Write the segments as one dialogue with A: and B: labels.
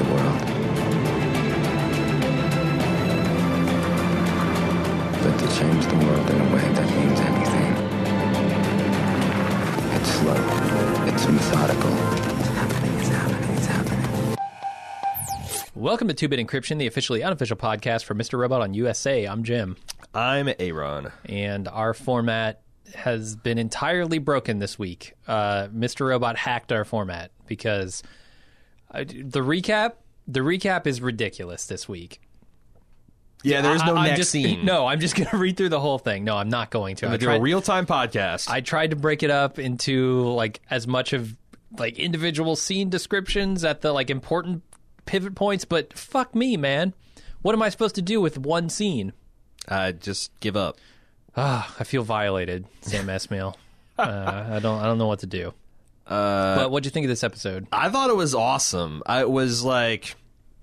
A: world. But to change the world in a way that means anything, it's slow, it's methodical. It's happening, it's happening, it's happening.
B: Welcome to 2-Bit Encryption, the officially unofficial podcast for Mr. Robot on USA. I'm Jim.
C: I'm Aaron.
B: And our format has been entirely broken this week. Mr. Robot hacked our format because the recap is ridiculous this week.
C: Yeah, there's no next scene.
B: No, I'm just going to read through the whole thing. No, I'm not going to.
C: I'm going to do a real-time podcast.
B: I tried to break it up into like as much of like individual scene descriptions at the like important pivot points, but fuck me, man. What am I supposed to do with one scene?
C: Just give up.
B: I feel violated, Sam Esmail. I don't know what to do. But what'd you think of this episode?
C: I thought it was awesome. It was like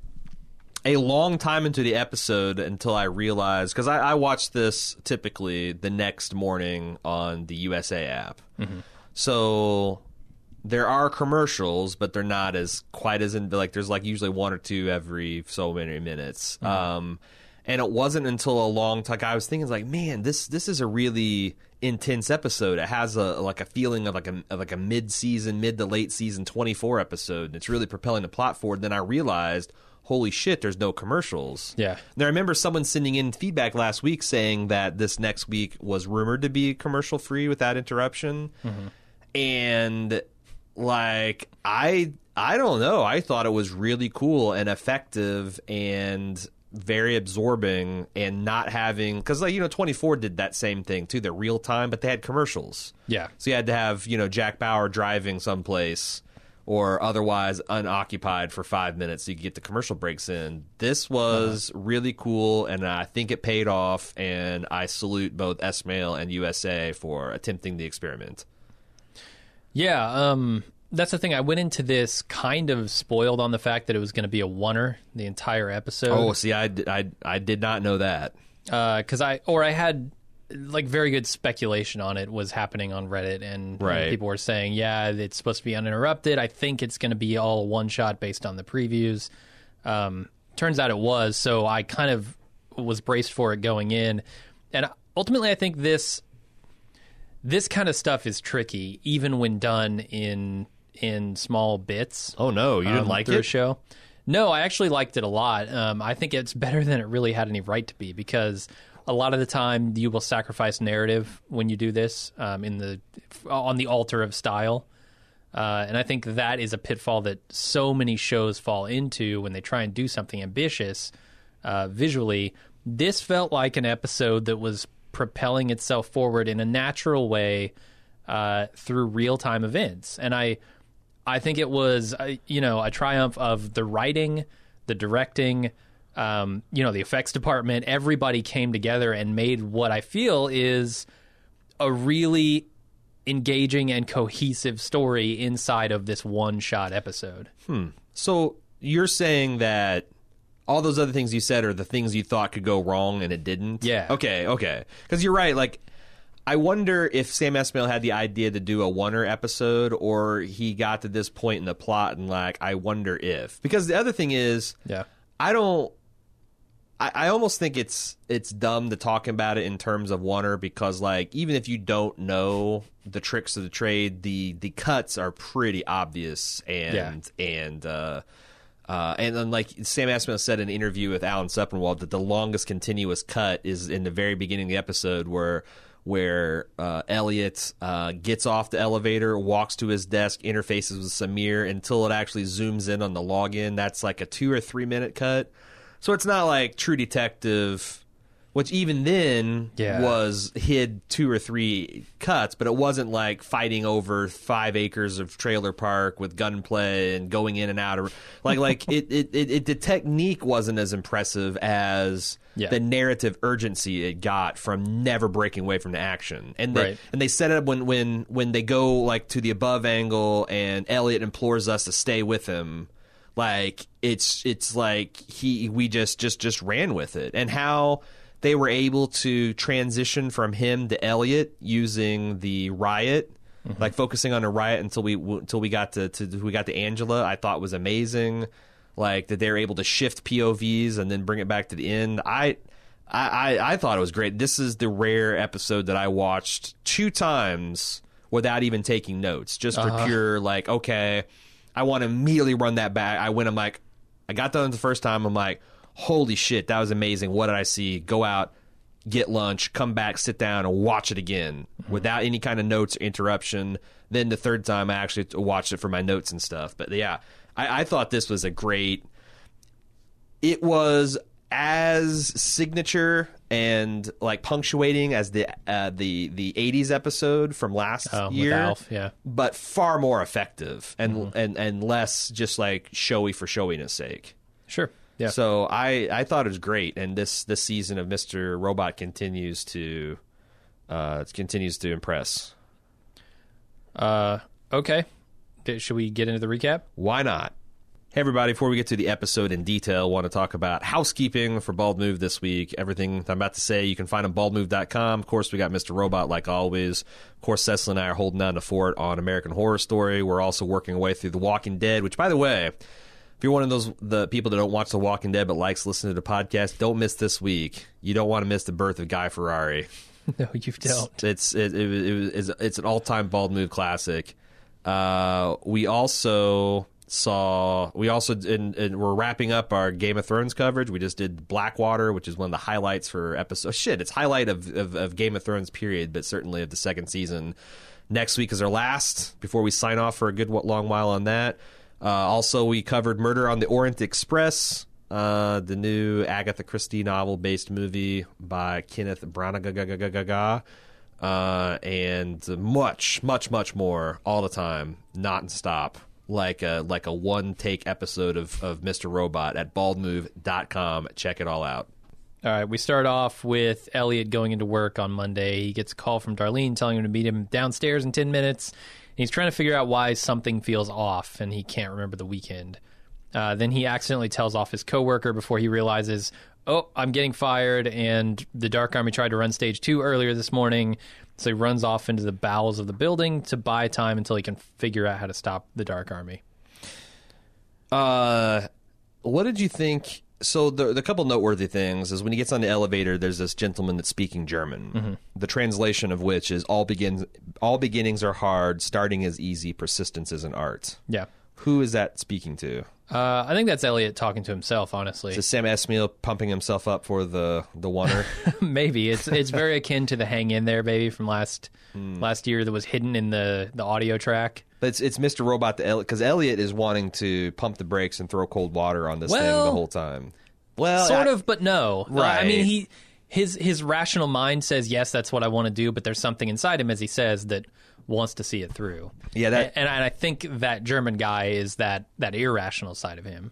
C: a long time into the episode until I realized, because I watch this typically the next morning on the USA app. Mm-hmm. So there are commercials, but they're not quite as in, like there's like usually one or two every so many minutes. Mm-hmm. And it wasn't until a long time I was thinking, like, man, this is a really intense episode. It has a feeling of like a mid to late season 24 episode, and it's really propelling the plot forward. Then I realized, holy shit, there's no commercials.
B: Yeah.
C: Now I remember someone sending in feedback last week saying that this next week was rumored to be commercial free without interruption, and like I don't know. I thought it was really cool and effective and very absorbing, and not having, because like 24 did that same thing too. They're real time, but they had commercials.
B: Yeah,
C: so you had to have Jack Bauer driving someplace or otherwise unoccupied for 5 minutes so you could get the commercial breaks in. This was really cool, and I think it paid off, and I salute both Esmail and USA for attempting the experiment.
B: Yeah, that's the thing. I went into this kind of spoiled on the fact that it was going to be a oneer the entire episode.
C: Oh, see, I did not know that.
B: Because I had like very good speculation on it was happening on Reddit, and people were saying, yeah, it's supposed to be uninterrupted. I think it's going to be all one shot based on the previews. Turns out it was, so I kind of was braced for it going in. And ultimately, I think this kind of stuff is tricky, even when done in small bits.
C: Oh no, you didn't like
B: it?
C: A
B: show? No, I actually liked it a lot. I think it's better than it really had any right to be, because a lot of the time you will sacrifice narrative when you do this on the altar of style. And I think that is a pitfall that so many shows fall into when they try and do something ambitious visually. This felt like an episode that was propelling itself forward in a natural way through real-time events. And I think it was, a triumph of the writing, the directing, the effects department. Everybody came together and made what I feel is a really engaging and cohesive story inside of this one-shot episode.
C: So you're saying that all those other things you said are the things you thought could go wrong and it didn't?
B: Yeah.
C: Okay. Because you're right, like, I wonder if Sam Esmail had the idea to do a oneer episode, or he got to this point in the plot and like, I wonder if. Because the other thing is, I almost think it's dumb to talk about it in terms of oneer, because like, even if you don't know the tricks of the trade, the cuts are pretty obvious, and then like Sam Esmail said in an interview with Alan Sepinwall that the longest continuous cut is in the very beginning of the episode where Elliot gets off the elevator, walks to his desk, interfaces with Samir until it actually zooms in on the login. That's like a 2 or 3 minute cut. So it's not like True Detective, which even then hid 2 or 3 cuts, but it wasn't like fighting over 5 acres of trailer park with gunplay and going in and out of the technique wasn't as impressive as the narrative urgency it got from never breaking away from the action. And they set it up when they go like to the above angle and Elliot implores us to stay with him. Like it's like we just ran with it, and how they were able to transition from him to Elliot using the riot, like focusing on a riot until we got to Angela, I thought was amazing. like that they're able to shift POVs and then bring it back to the end. I thought it was great. This is the rare episode that I watched 2 times without even taking notes, just for pure, like, okay, I want to immediately run that back. I'm like, I got done the first time. I'm like, holy shit, that was amazing. What did I see? Go out, get lunch, come back, sit down, and watch it again without any kind of notes or interruption. Then the third time, I actually watched it for my notes and stuff. But yeah, I thought this was a great. It was as signature and like punctuating as the 80s episode from last year,
B: with Alf, yeah,
C: but far more effective and less just like showy for showiness sake.
B: Sure. Yeah.
C: So I thought it was great, and this season of Mr. Robot continues to impress.
B: Okay. Should we get into the recap?
C: Why not? Hey, everybody, before we get to the episode in detail, I want to talk about housekeeping for Bald Move this week. Everything I'm about to say, you can find on baldmove.com. Of course, we got Mr. Robot, like always. Of course, Cecil and I are holding down the fort on American Horror Story. We're also working our way through The Walking Dead, which, by the way, if you're one of the people that don't watch The Walking Dead but likes listening to the podcast, don't miss this week. You don't want to miss the birth of Guy Ferrari.
B: No, you don't.
C: It's an all-time Bald Move classic. We're wrapping up our Game of Thrones coverage. We just did Blackwater, which is one of the highlights for episode. It's highlight of Game of Thrones period, but certainly of the second season. Next week is our last before we sign off for a good long while on that. Also, we covered Murder on the Orient Express, the new Agatha Christie novel-based movie by Kenneth Branagh, and much more all the time, non-stop. Like a one-take episode of Mr. Robot at baldmove.com. Check it all out.
B: All right, we start off with Elliot going into work on Monday. He gets a call from Darlene telling him to meet him downstairs in 10 minutes. He's trying to figure out why something feels off, and he can't remember the weekend. Then he accidentally tells off his coworker before he realizes, oh, I'm getting fired, and the Dark Army tried to run stage 2 earlier this morning. So he runs off into the bowels of the building to buy time until he can figure out how to stop the Dark Army.
C: What did you think? So the couple noteworthy things is when he gets on the elevator, there's this gentleman that's speaking German. The translation of which is all beginnings are hard, starting is easy, persistence is an art.
B: Yeah.
C: Who is that speaking to?
B: I think that's Elliot talking to himself, honestly.
C: Is Sam Esmail pumping himself up for the oneer?
B: Maybe. It's very akin to the Hang In There Baby from last year that was hidden in the audio track.
C: But it's Mr. Robot, because Elliot is wanting to pump the brakes and throw cold water on this thing the whole time. Well,
B: sort of, but no.
C: Right.
B: I mean, his rational mind says, yes, that's what I want to do, but there's something inside him, as he says, that wants to see it through.
C: Yeah,
B: and I think that German guy is that irrational side of him.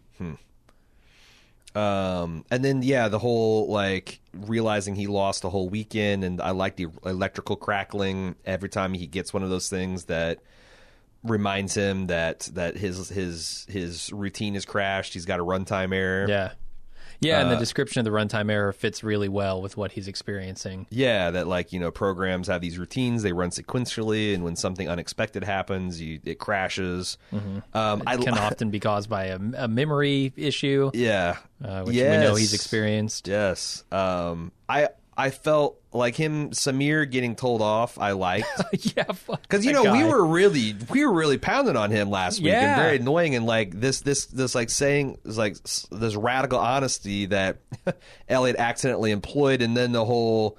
C: And then the whole like realizing he lost the whole weekend, and I like the electrical crackling every time he gets one of those things that reminds him that his routine has crashed. He's got a runtime error.
B: Yeah, and the description of the runtime error fits really well with what he's experiencing.
C: Yeah, that programs have these routines, they run sequentially, and when something unexpected happens, it crashes.
B: It can often be caused by a memory issue.
C: Yeah.
B: Which we know he's experienced.
C: Yes. I felt like Samir getting told off. I liked,
B: yeah,
C: because we were really pounding on him last week, and very annoying, and like this like saying like this radical honesty that Elliot accidentally employed, and then the whole,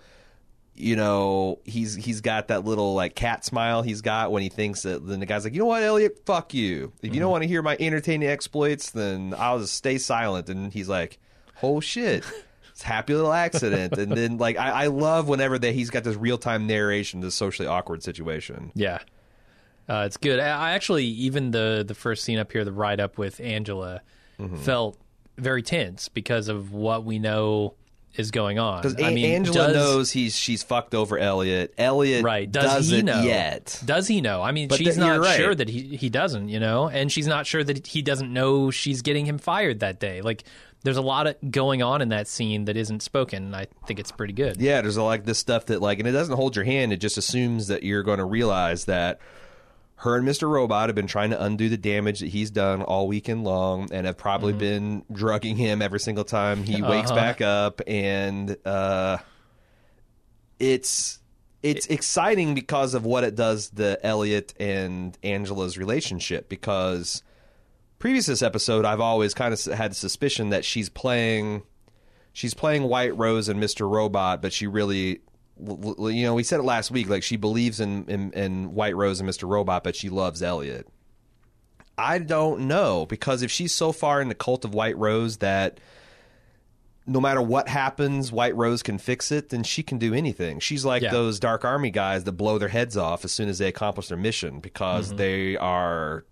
C: he's got that little like cat smile he's got when he thinks that. Then the guy's like, you know what, Elliot, fuck you. If you don't want to hear my entertaining exploits, then I'll just stay silent. And he's like, oh shit. It's a happy little accident. And then, like, I love whenever he's got this real-time narration of this socially awkward situation.
B: Yeah. It's good. I actually, even the first scene up here, the ride-up with Angela, felt very tense because of what we know is going on.
C: Because Angela knows she's fucked over Elliot. Elliot doesn't yet.
B: Does he know? I mean, she's not sure that he doesn't, and she's not sure that he doesn't know she's getting him fired that day. Like, there's a lot going on in that scene that isn't spoken, and I think it's pretty good.
C: Yeah, there's like this stuff that and it doesn't hold your hand. It just assumes that you're going to realize that her and Mr. Robot have been trying to undo the damage that he's done all weekend long, and have probably been drugging him every single time he wakes back up. And it's exciting because of what it does to Elliot and Angela's relationship. Because previous to this episode, I've always kind of had the suspicion that she's playing White Rose and Mr. Robot, but she really, we said it last week, like she believes in White Rose and Mr. Robot, but she loves Elliot. I don't know, because if she's so far in the cult of White Rose that no matter what happens, White Rose can fix it, then she can do anything. She's like those Dark Army guys that blow their heads off as soon as they accomplish their mission, because they are,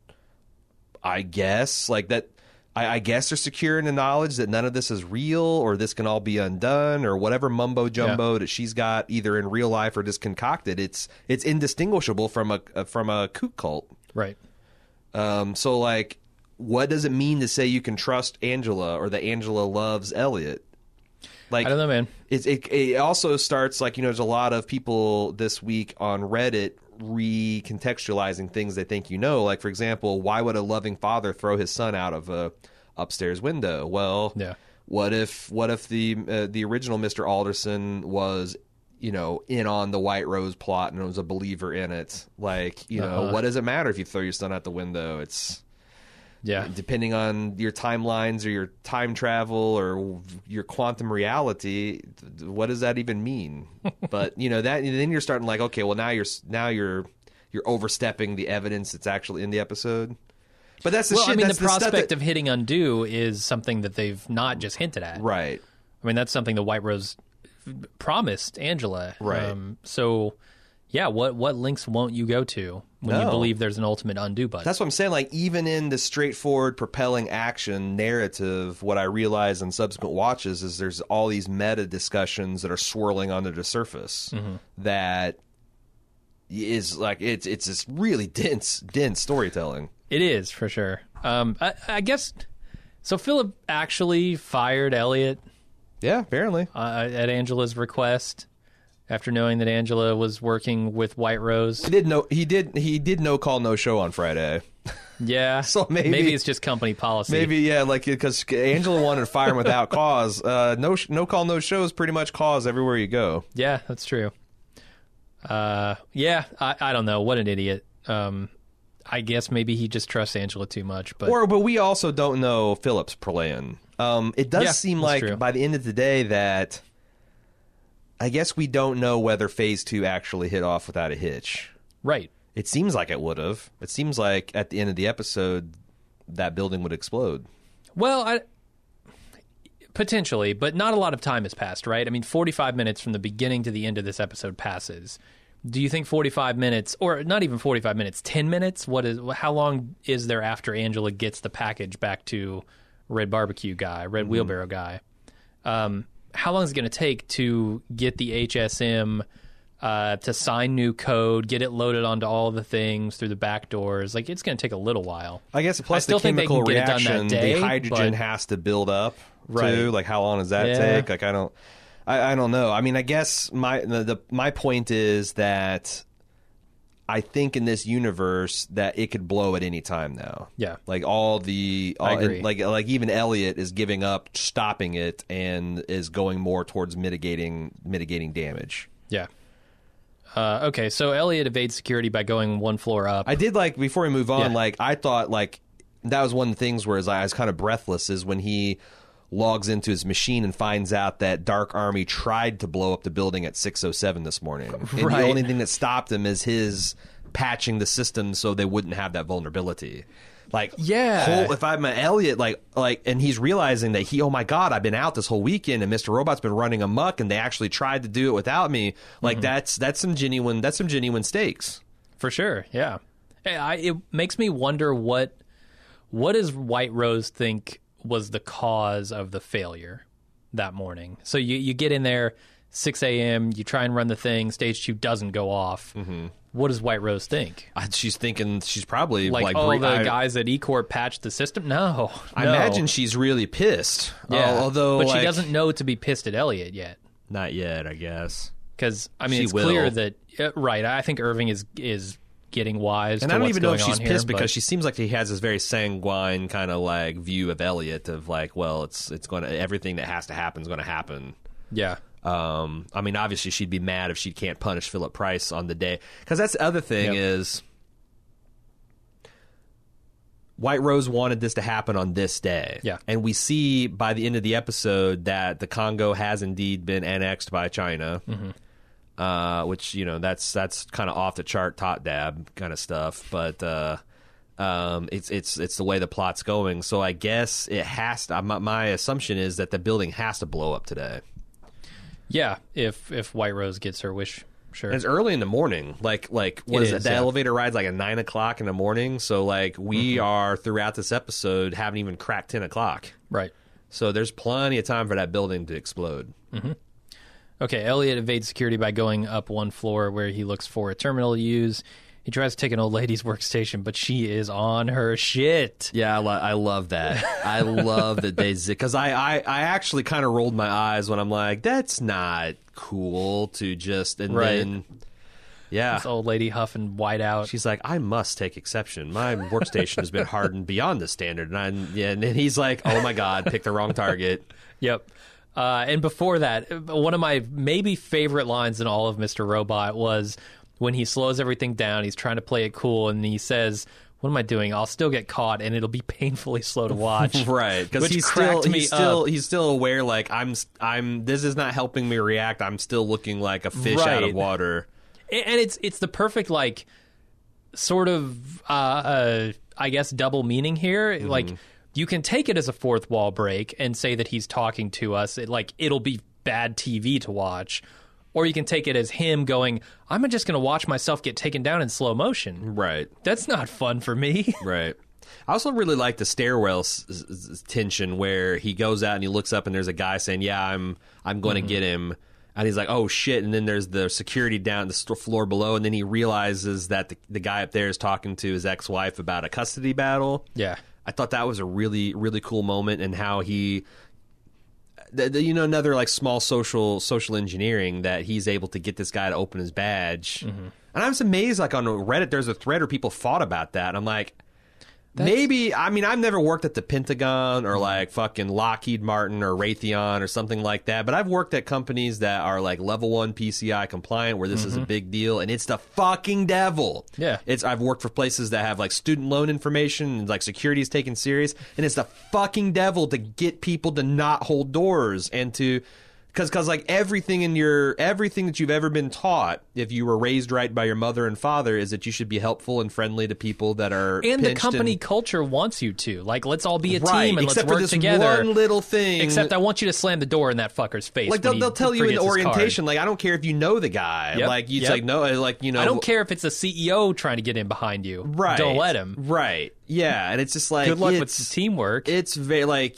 C: I guess, like that. I guess they're secure in the knowledge that none of this is real, or this can all be undone, or whatever mumbo jumbo that she's got either in real life or just concocted. It's indistinguishable from a kook cult,
B: right?
C: So like, what does it mean to say you can trust Angela, or that Angela loves Elliot? Like,
B: I don't know, man.
C: It also starts like, there's a lot of people this week on Reddit recontextualizing things they think like, for example, why would a loving father throw his son out of a upstairs window? Well, what if the original Mr. Alderson was in on the White Rose plot and was a believer in it? Like, what does it matter if you throw your son out the window? It's depending on your timelines or your time travel or your quantum reality, what does that even mean? But that then you're starting like, okay, well now you're overstepping the evidence that's actually in the episode. But that's the shit.
B: I mean,
C: that's
B: the prospect of hitting undo is something that they've not just hinted at,
C: right?
B: I mean, that's something the White Rose promised Angela,
C: right?
B: So, yeah, what links won't you go to when you believe there's an ultimate undo button?
C: That's what I'm saying. Like, even in the straightforward, propelling action narrative, what I realize in subsequent watches is there's all these meta discussions that are swirling under the surface that is like it's this really dense storytelling.
B: It is, for sure. I guess so. Philip actually fired Elliot.
C: Yeah, apparently
B: at Angela's request. After knowing that Angela was working with White Rose,
C: he did no call, no show on Friday.
B: Yeah,
C: so maybe
B: it's just company policy.
C: Maybe like because Angela wanted to fire him without cause. No call, no show is pretty much cause everywhere you go.
B: Yeah, that's true. I don't know. What an idiot. I guess maybe he just trusts Angela too much, but
C: we also don't know Philip's plan. It does seem like true. By the end of the day that. I guess we don't know whether Phase 2 actually hit off without a hitch.
B: Right.
C: It seems like it would have. It seems like at the end of the episode, that building would explode.
B: Well, potentially, but not a lot of time has passed, right? I mean, 45 minutes from the beginning to the end of this episode passes. Do you think 45 minutes, or not even 45 minutes, 10 minutes? How long is there after Angela gets the package back to Red Wheelbarrow guy? How long is it going to take to get the HSM to sign new code, get it loaded onto all the things through the back doors? Like, it's going to take a little while.
C: I guess plus the chemical reaction, the hydrogen has to build up too. Like, how long does that take? Like, I don't know. I mean, I guess my point is that I think in this universe that it could blow at any time now.
B: Yeah.
C: Like I agree. Like even Elliot is giving up, stopping it, and is going more towards mitigating damage.
B: Yeah. Okay, so Elliot evades security by going one floor up.
C: I did like, before we move on, like I thought like that was one of the things where I was kind of breathless is when he logs into his machine and finds out that Dark Army tried to blow up the building at 6:07 this morning. And the only thing that stopped him is his patching the system so they wouldn't have that vulnerability. Like, if I'm an Elliot, and he's realizing that oh my God, I've been out this whole weekend and Mr. Robot's been running amok and they actually tried to do it without me. Like, that's some genuine stakes.
B: For sure, yeah. It makes me wonder what does White Rose think was the cause of the failure that morning. So you get in there, 6 a.m., you try and run the thing, stage 2 doesn't go off. What does White Rose think?
C: She's thinking she's probably
B: like the guys at E-Corp patched the system? No.
C: I imagine she's really pissed.
B: Yeah, but she doesn't know to be pissed at Elliot yet.
C: Not yet, I guess.
B: Because, I mean, it's clear that... Right, I think Irving is getting wise.
C: And
B: to
C: I don't
B: what's
C: even know if
B: going
C: she's
B: on
C: pissed
B: here,
C: because
B: but-
C: she seems like he has this very sanguine kind of like view of Elliot of like, well, it's going to, everything that has to happen is going to happen.
B: yeah.
C: I mean, obviously she'd be mad if she can't punish Philip Price on the day, because that's the other thing is White Rose wanted this to happen on this day.
B: Yeah.
C: And we see by the end of the episode that the Congo has indeed been annexed by China, which, you know, that's kind of off the chart tot dab kind of stuff. But it's the way the plot's going. So I guess it has to, my assumption is that the building has to blow up today.
B: Yeah, if White Rose gets her wish, sure.
C: And it's early in the morning. Like what is it? The
B: yeah.
C: elevator ride's like at 9 o'clock in the morning. So like we are throughout this episode haven't even cracked 10 o'clock.
B: Right.
C: So there's plenty of time for that building to explode.
B: Okay, Elliot evades security by going up one floor where he looks for a terminal to use. He tries to take an old lady's workstation, but she is on her shit.
C: Yeah, I love that. I love that they because I actually kind of rolled my eyes when I'm like, that's not cool to just and
B: Right.
C: then yeah.
B: This old lady huffing white out.
C: She's like, I must take exception. My workstation has been hardened beyond the standard. And then he's like, oh my God, pick the wrong target.
B: Yep. And before that, one of my maybe favorite lines in all of Mr. Robot was when he slows everything down. He's trying to play it cool, and he says, what am I doing? I'll still get caught, and it'll be painfully slow to watch.
C: Right, because
B: Which
C: he's
B: cracked me up.
C: still aware. Like I'm. This is not helping me react. I'm still looking like a fish out
B: Right.
C: of water.
B: And it's the perfect, like, sort of, I guess, double meaning here. Like, you can take it as a fourth wall break and say that he's talking to us. It'll be bad TV to watch. Or you can take it as him going, I'm just going to watch myself get taken down in slow motion.
C: Right.
B: That's not fun for me.
C: Right. I also really like the stairwell tension where he goes out and he looks up and there's a guy saying, "Yeah, I'm going to get him," and he's like, "Oh shit!" And then there's the security down the floor below, and then he realizes that the guy up there is talking to his ex-wife about a custody battle.
B: Yeah.
C: I thought that was a really really cool moment, and how he. Another like small social engineering that he's able to get this guy to open his badge. And I was amazed, like on Reddit, there's a thread where people fought about that. I'm like, maybe, I mean, I've never worked at the Pentagon or like fucking Lockheed Martin or Raytheon or something like that, but I've worked at companies that are like level 1 PCI compliant where this is a big deal, and it's the fucking devil.
B: Yeah.
C: I've worked for places that have like student loan information and like security is taken serious, and it's the fucking devil to get people to not hold doors and to because like everything that you've ever been taught, if you were raised right by your mother and father, is that you should be helpful and friendly to people that are
B: And the
C: pinched
B: company culture wants you to. Like, let's all be a
C: right,
B: team and
C: except
B: let's
C: for
B: work
C: this
B: together.
C: one little thing.
B: Except I want you to slam the door in that fucker's face.
C: like
B: when
C: they'll
B: he
C: tell you in
B: forgets his card.
C: orientation, like I don't care if you know the guy,
B: Yep,
C: like you
B: yep.
C: like no, like you know,
B: I don't care if it's a CEO trying to get in behind you.
C: right?
B: Don't let him.
C: right? Yeah, and it's just like
B: Good luck with
C: it's-
B: the teamwork.
C: It's very like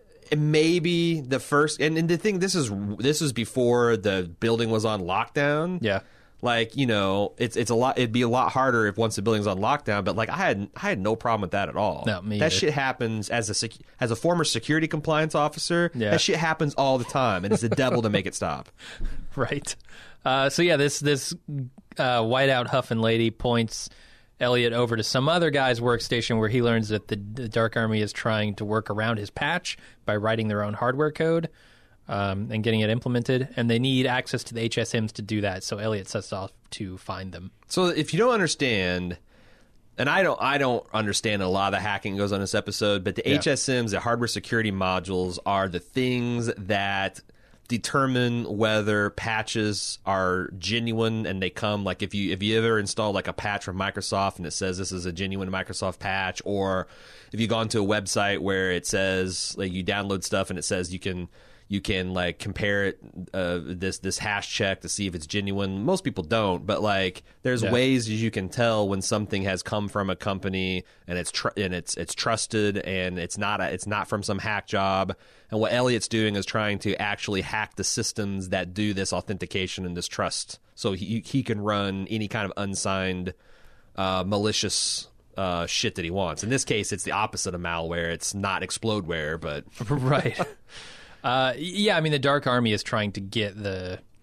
C: maybe the first and the thing. This was before the building was on lockdown.
B: Yeah.
C: Like, you know, it's a lot. It'd be a lot harder if once the building's on lockdown. But like, I had no problem with that at all.
B: No, me
C: that
B: either.
C: shit happens as a former security compliance officer.
B: Yeah.
C: That shit happens all the time, and it's the devil to make it stop.
B: Right. So yeah, this whiteout huffing lady points Elliot over to some other guy's workstation where he learns that the Dark Army is trying to work around his patch by writing their own hardware code and getting it implemented, and they need access to the HSMs to do that. So Elliot sets off to find them.
C: So if you don't understand, and I don't understand a lot of the hacking that goes on in this episode, but the HSMs, the hardware security modules, are the things that determine whether patches are genuine, and they come like if you ever install like a patch from Microsoft and it says this is a genuine Microsoft patch, or if you go onto a website where it says like you download stuff and it says you can like compare it this hash check to see if it's genuine. Most people don't, but like there's ways you can tell when something has come from a company and it's trusted and it's not from some hack job. And what Elliot's doing is trying to actually hack the systems that do this authentication and this trust, so he can run any kind of unsigned malicious shit that he wants. In this case, it's the opposite of malware. It's not explodeware, but
B: Right. Yeah, I mean, the Dark Army is trying to get the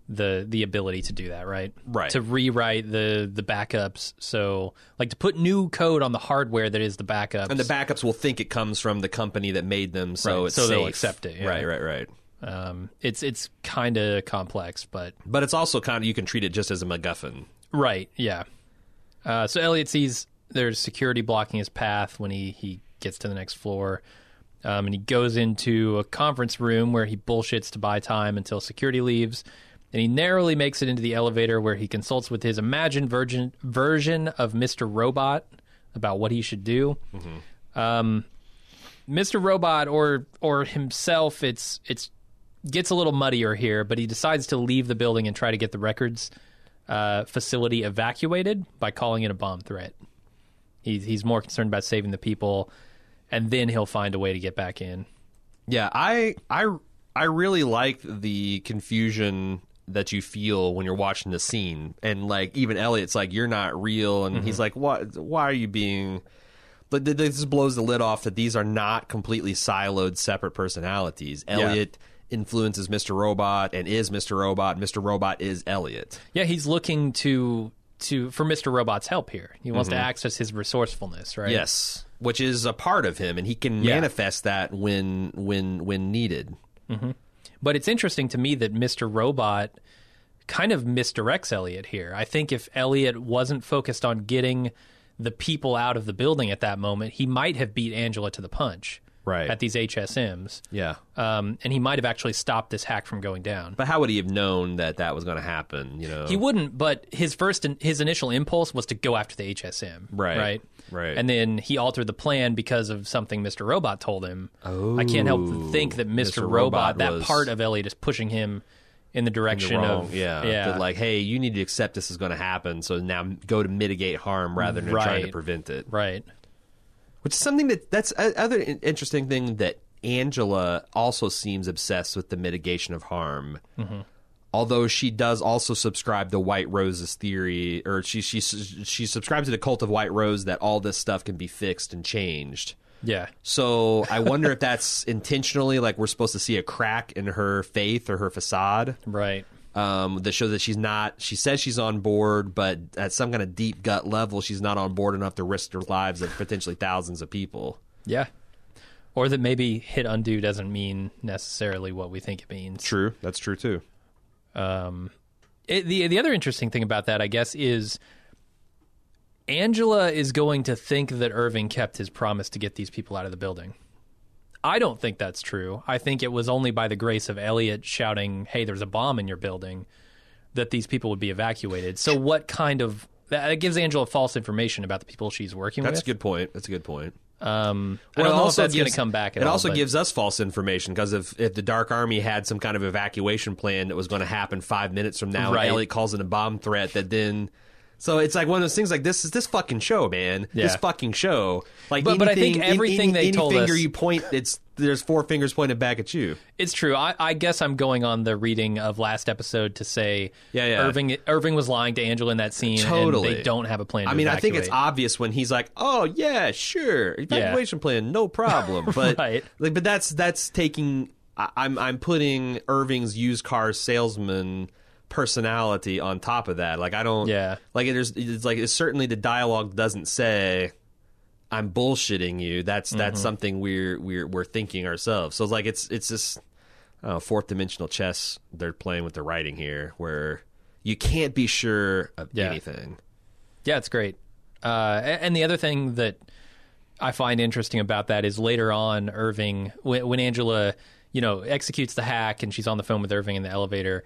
B: the ability to do that, right?
C: Right.
B: To rewrite the backups. So, like, to put new code on the hardware that is the backups.
C: And the backups will think it comes from the company that made them, so
B: Right,
C: it's
B: so they'll
C: safe.
B: accept it, yeah.
C: Right.
B: It's kind of complex, but
C: But it's also kind of, you can treat it just as a MacGuffin.
B: right, yeah. So Elliot sees there's security blocking his path when he gets to the next floor. And he goes into a conference room where he bullshits to buy time until security leaves. And he narrowly makes it into the elevator where he consults with his imagined version of Mr. Robot about what he should do. Mr. Robot or himself, it's gets a little muddier here, but he decides to leave the building and try to get the records facility evacuated by calling it a bomb threat. He's more concerned about saving the people, and then he'll find a way to get back in.
C: Yeah, I really like the confusion that you feel when you're watching the scene, and like even Elliot's like, you're not real, and he's like, what? Why are you being? But this blows the lid off that these are not completely siloed, separate personalities. Elliot influences Mr. Robot and is Mr. Robot. Mr. Robot is Elliot.
B: Yeah, he's looking for Mr. Robot's help here. He wants to access his resourcefulness, right?
C: Yes, which is a part of him, and he can manifest that when needed.
B: But it's interesting to me that Mr. Robot kind of misdirects Elliot here. I think if Elliot wasn't focused on getting the people out of the building at that moment, he might have beat Angela to the punch at these HSMs.
C: Yeah.
B: And he might have actually stopped this hack from going down.
C: But how would he have known that was going to happen? You know,
B: He wouldn't, but his initial impulse was to go after the HSM.
C: Right.
B: And then he altered the plan because of something Mr. Robot told him. I can't help but think that Mr. Robot, that part of Elliot is pushing him in the direction of...
C: that like, hey, you need to accept this is going to happen, so now go to mitigate harm rather than trying to prevent it.
B: Right.
C: Which is something that's another interesting thing, that Angela also seems obsessed with the mitigation of harm. Although she does also subscribe to White Rose's theory, or she subscribes to the cult of White Rose that all this stuff can be fixed and changed.
B: Yeah.
C: So I wonder if that's intentionally, like we're supposed to see a crack in her faith or her facade.
B: Right.
C: That shows that she's not, she says she's on board, but at some kind of deep gut level, she's not on board enough to risk the lives of potentially thousands of people.
B: Yeah. Or that maybe hit undo doesn't mean necessarily what we think it means.
C: True. That's true, too.
B: The other interesting thing about that, I guess, is Angela is going to think that Irving kept his promise to get these people out of the building. I don't think that's true. I think it was only by the grace of Elliot shouting, hey, there's a bomb in your building, that these people would be evacuated. So what kind of... That gives Angela false information about the people she's working with.
C: That's a good point. That's a good point.
B: I don't know if that's going to come back at all.
C: It also gives us false information, because if the Dark Army had some kind of evacuation plan that was going to happen 5 minutes from now, and Elliot calls it a bomb threat, that then... So it's like one of those things, like, this is this fucking show, man. Yeah. This fucking show. Like,
B: but I think everything they told us...
C: Any finger you point, there's four fingers pointed back at you.
B: It's true. I guess I'm going on the reading of last episode to say Irving was lying to Angela in that scene,
C: totally.
B: and they don't have a plan to
C: I mean,
B: evacuate.
C: I think it's obvious when he's like, oh, yeah, sure, evacuation plan, no problem. But but that's taking... I'm putting Irving's used car salesman personality on top of that. Like, I don't like it's certainly the dialogue doesn't say I'm bullshitting you. That's something we're thinking ourselves. So it's like it's this fourth dimensional chess they're playing with the writing here, where you can't be sure of anything. Yeah,
B: it's great. And the other thing that I find interesting about that is later on, Irving, when Angela, executes the hack and she's on the phone with Irving in the elevator,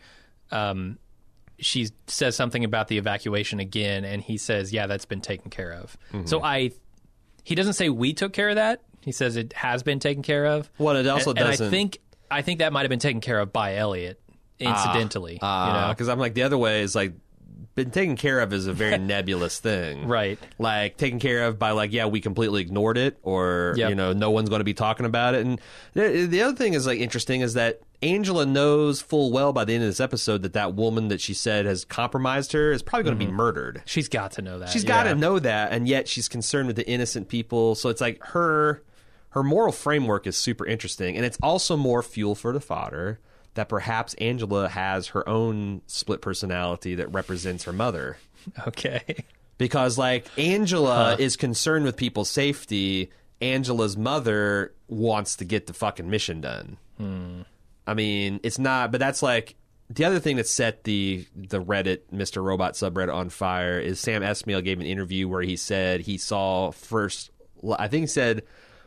B: she says something about the evacuation again, and he says, yeah, that's been taken care of. So he doesn't say we took care of that. He says it has been taken care of.
C: Well, it also doesn't.
B: And I think that might have been taken care of by Elliot, incidentally.
C: Because I'm like, the other way is like, been taken care of is a very nebulous thing.
B: Right.
C: Like, taken care of by like, we completely ignored it, or, no one's going to be talking about it. And the other thing is like interesting is that Angela knows full well by the end of this episode that woman that she said has compromised her is probably going to be murdered.
B: She's got to know that.
C: She's got to know that, and yet she's concerned with the innocent people. So it's like her moral framework is super interesting, and it's also more fuel for the fodder that perhaps Angela has her own split personality that represents her mother.
B: Okay.
C: Because, like, Angela is concerned with people's safety. Angela's mother wants to get the fucking mission done. I mean, it's not, but that's like, the other thing that set the Reddit Mr. Robot subreddit on fire is Sam Esmail gave an interview where he said he saw first, I think he said,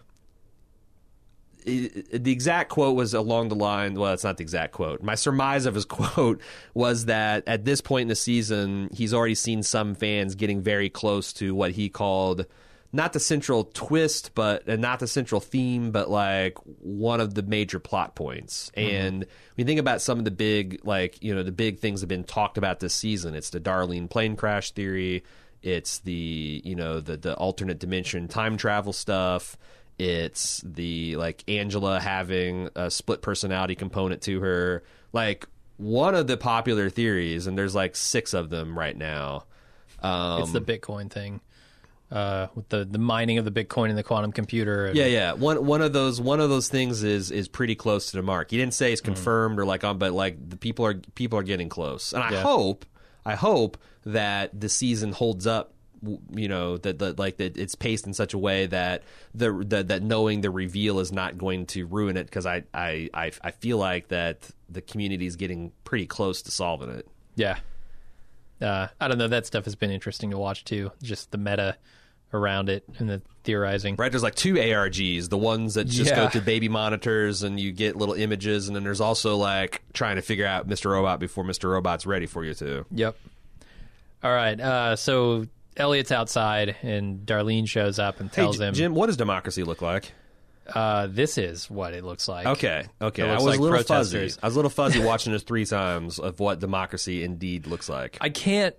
C: the exact quote was along the line, well, it's not the exact quote. My surmise of his quote was that at this point in the season, he's already seen some fans getting very close to what he called not the central twist, but not the central theme, but like one of the major plot points. And when you think about some of the big, like, you know, the big things that have been talked about this season, it's the Darlene plane crash theory, it's the, you know, the alternate dimension time travel stuff. It's the, like, Angela having a split personality component to her. Like, one of the popular theories, and there's like 6 of them right now.
B: It's the Bitcoin thing, with the mining of the Bitcoin in the quantum computer. And...
C: Yeah. One of those things is pretty close to the mark. He didn't say it's confirmed or like on, but like the people are getting close. And I hope that the season holds up. You know, that it's paced in such a way that that knowing the reveal is not going to ruin it, because I feel like that the community is getting pretty close to solving it.
B: Yeah. I don't know. That stuff has been interesting to watch too. Just the meta around it and the theorizing.
C: Right. There's like 2 ARGs, the ones that just go to baby monitors and you get little images, and then there's also like trying to figure out Mr. Robot before Mr. Robot's ready for you to.
B: Yep. All right. So Elliot's outside, and Darlene shows up and tells him,
C: Jim, what does democracy look like?
B: This is what it looks like.
C: Okay. I was
B: like
C: a little
B: protesters.
C: fuzzy. I was a little fuzzy watching this 3 times of what democracy indeed looks like.
B: I can't.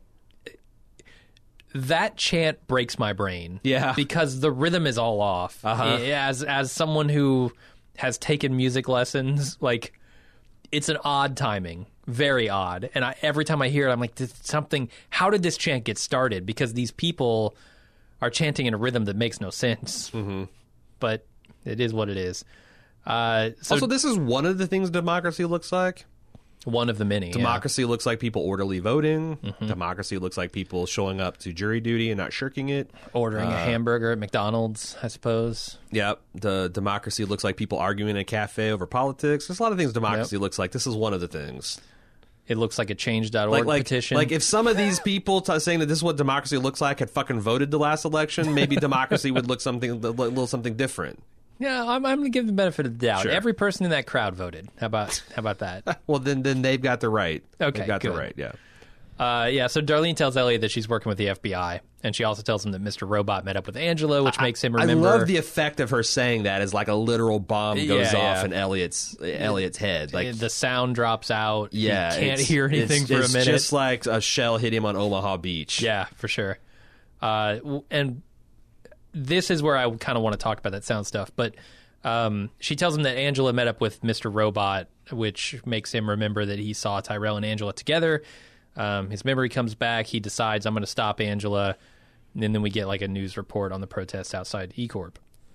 B: That chant breaks my brain.
C: Yeah.
B: Because the rhythm is all off. As someone who has taken music lessons, like, it's an odd timing. Very odd. And every time I hear it, I'm like, how did this chant get started? Because these people are chanting in a rhythm that makes no sense. Mm-hmm. But it is what it is.
C: Also, this is one of the things democracy looks like.
B: One of the many.
C: Democracy looks like people orderly voting. Mm-hmm. Democracy looks like people showing up to jury duty and not shirking it.
B: Ordering a hamburger at McDonald's, I suppose.
C: Yep. The democracy looks like people arguing in a cafe over politics. There's a lot of things democracy looks like. This is one of the things.
B: It looks like a change.org petition.
C: Like, if some of these people saying that this is what democracy looks like had fucking voted the last election, maybe democracy would look a little something different.
B: Yeah, I'm going to give them the benefit of the doubt.
C: Sure.
B: Every person in that crowd voted. How about that?
C: Well, then they've got the right.
B: Okay,
C: they've got
B: good.
C: the right, yeah.
B: So Darlene tells Elliot that she's working with the FBI, and she also tells him that Mr. Robot met up with Angela, which makes him remember.
C: I love the effect of her saying that as like a literal bomb goes off in Elliot's head. Like,
B: the sound drops out.
C: Yeah,
B: you can't hear anything for a minute.
C: It's just like a shell hit him on Omaha Beach.
B: Yeah, for sure. And this is where I kind of want to talk about that sound stuff, but she tells him that Angela met up with Mr. Robot, which makes him remember that he saw Tyrell and Angela together. His memory comes back. He decides, I'm going to stop Angela. And then we get like a news report on the protest outside E-Corp.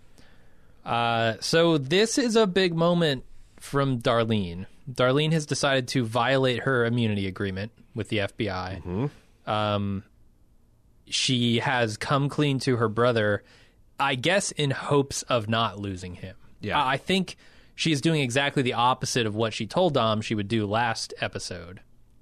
B: So this is a big moment from Darlene. Darlene has decided to violate her immunity agreement with the FBI. Mm-hmm. She has come clean to her brother, I guess in hopes of not losing him.
C: Yeah.
B: I think she's doing exactly the opposite of what she told Dom she would do last episode.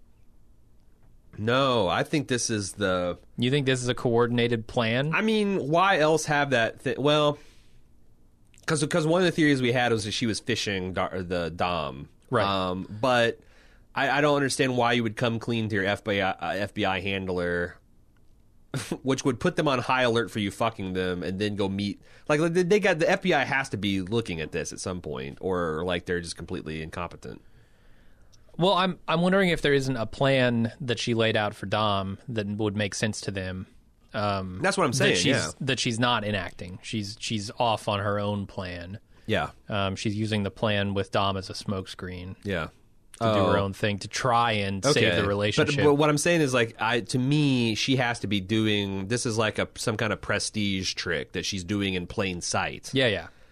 C: No, I think this is the...
B: You think this is a coordinated plan?
C: I mean, why else have that... Well, because one of the theories we had was that she was fishing the Dom.
B: Right.
C: But I don't understand why you would come clean to your FBI handler, which would put them on high alert for you fucking them, and then go meet... Like, they got... The FBI has to be looking at this at some point, or like they're just completely incompetent.
B: Well, I'm wondering if there isn't a plan that she laid out for Dom that would make sense to them.
C: That's what I'm saying.
B: That she's not enacting. She's off on her own plan.
C: Yeah.
B: She's using the plan with Dom as a smokescreen.
C: Yeah.
B: To do her own thing to try and save the relationship.
C: But what I'm saying is, like, to me, she has to be doing... This is like some kind of prestige trick that she's doing in plain sight.
B: Yeah.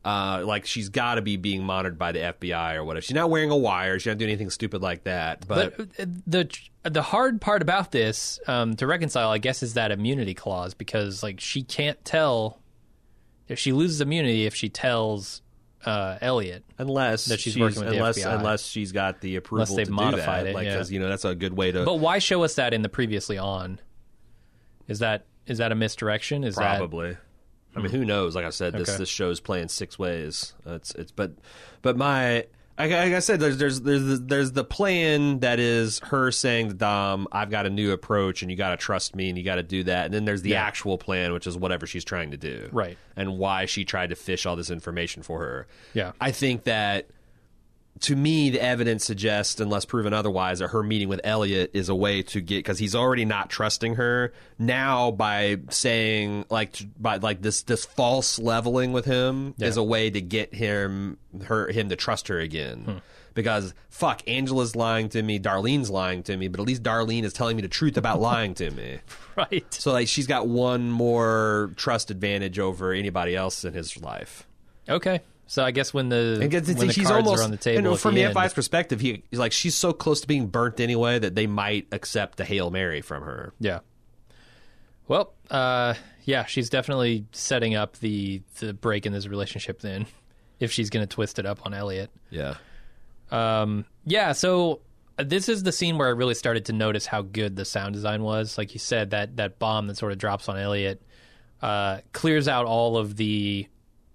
C: Like she's got to be being monitored by the FBI or whatever. She's not wearing a wire. She's not doing anything stupid like that. But
B: the hard part about this to reconcile, I guess, is that immunity clause, because like she can't tell if she loses immunity if she tells Elliot
C: unless
B: that she's working with the FBI.
C: Unless she's got the approval
B: Unless they've
C: to
B: modified
C: do that.
B: it,
C: Like,
B: yeah.
C: because that's a good way to.
B: But why show us that in the previously on? Is that a misdirection? Is
C: Probably. I mean, who knows? Like I said, this show's playing 6 ways. But my like I said, there's the plan that is her saying to Dom, "I've got a new approach, and you got to trust me, and you got to do that." And then there's the actual plan, which is whatever she's trying to do,
B: Right.
C: And why she tried to fish all this information for her.
B: Yeah.
C: I think that. To me, the evidence suggests, unless proven otherwise, that her meeting with Elliot is a way to get, because he's already not trusting her now by saying this false leveling with him is a way to get him to trust her again. Because fuck, Angela's lying to me, Darlene's lying to me, but at least Darlene is telling me the truth about lying to me.
B: Right.
C: So like she's got one more trust advantage over anybody else in his life.
B: Okay. So I guess when the
C: he's
B: cards
C: almost,
B: are on the table,
C: from
B: the
C: the
B: end,
C: FBI's perspective, he's like she's so close to being burnt anyway that they might accept a Hail Mary from her.
B: Yeah. Well, yeah, she's definitely setting up the break in this relationship then, if she's going to twist it up on Elliot.
C: Yeah.
B: Yeah, so this is the scene where I really started to notice how good the sound design was. Like you said, that bomb that sort of drops on Elliot clears out all of the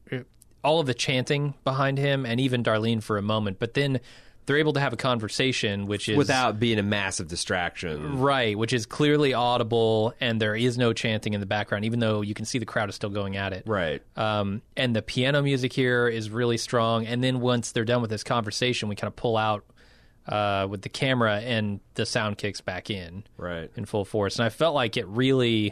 B: chanting behind him and even Darlene for a moment. But then they're able to have a conversation, which is...
C: without being a massive distraction.
B: Right, which is clearly audible, and there is no chanting in the background, even though you can see the crowd is still going at it.
C: Right.
B: And the piano music here is really strong. And then once they're done with this conversation, we kind of pull out with the camera, and the sound kicks back in.
C: Right.
B: In full force. And I felt like it really...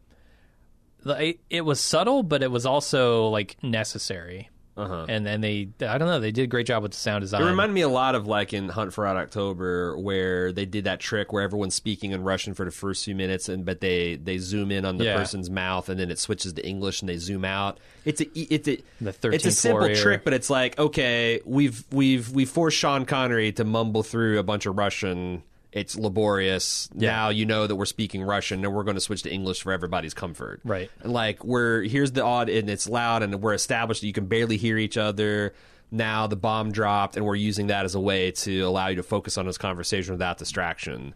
B: It was subtle, but it was also like necessary. And then they did a great job with the sound design.
C: It reminded me a lot of like in Hunt for Red October, where they did that trick where everyone's speaking in Russian for the first few minutes, but they zoom in on the person's mouth, and then it switches to English, and they zoom out. It's a simple trick, but it's like, okay, we've forced Sean Connery to mumble through a bunch of Russian. It's laborious.
B: Yeah.
C: Now you know that we're speaking Russian, and we're going to switch to English for everybody's comfort.
B: Right.
C: And like here's the odd, and it's loud, and we're established that you can barely hear each other. Now the bomb dropped, and we're using that as a way to allow you to focus on this conversation without distraction.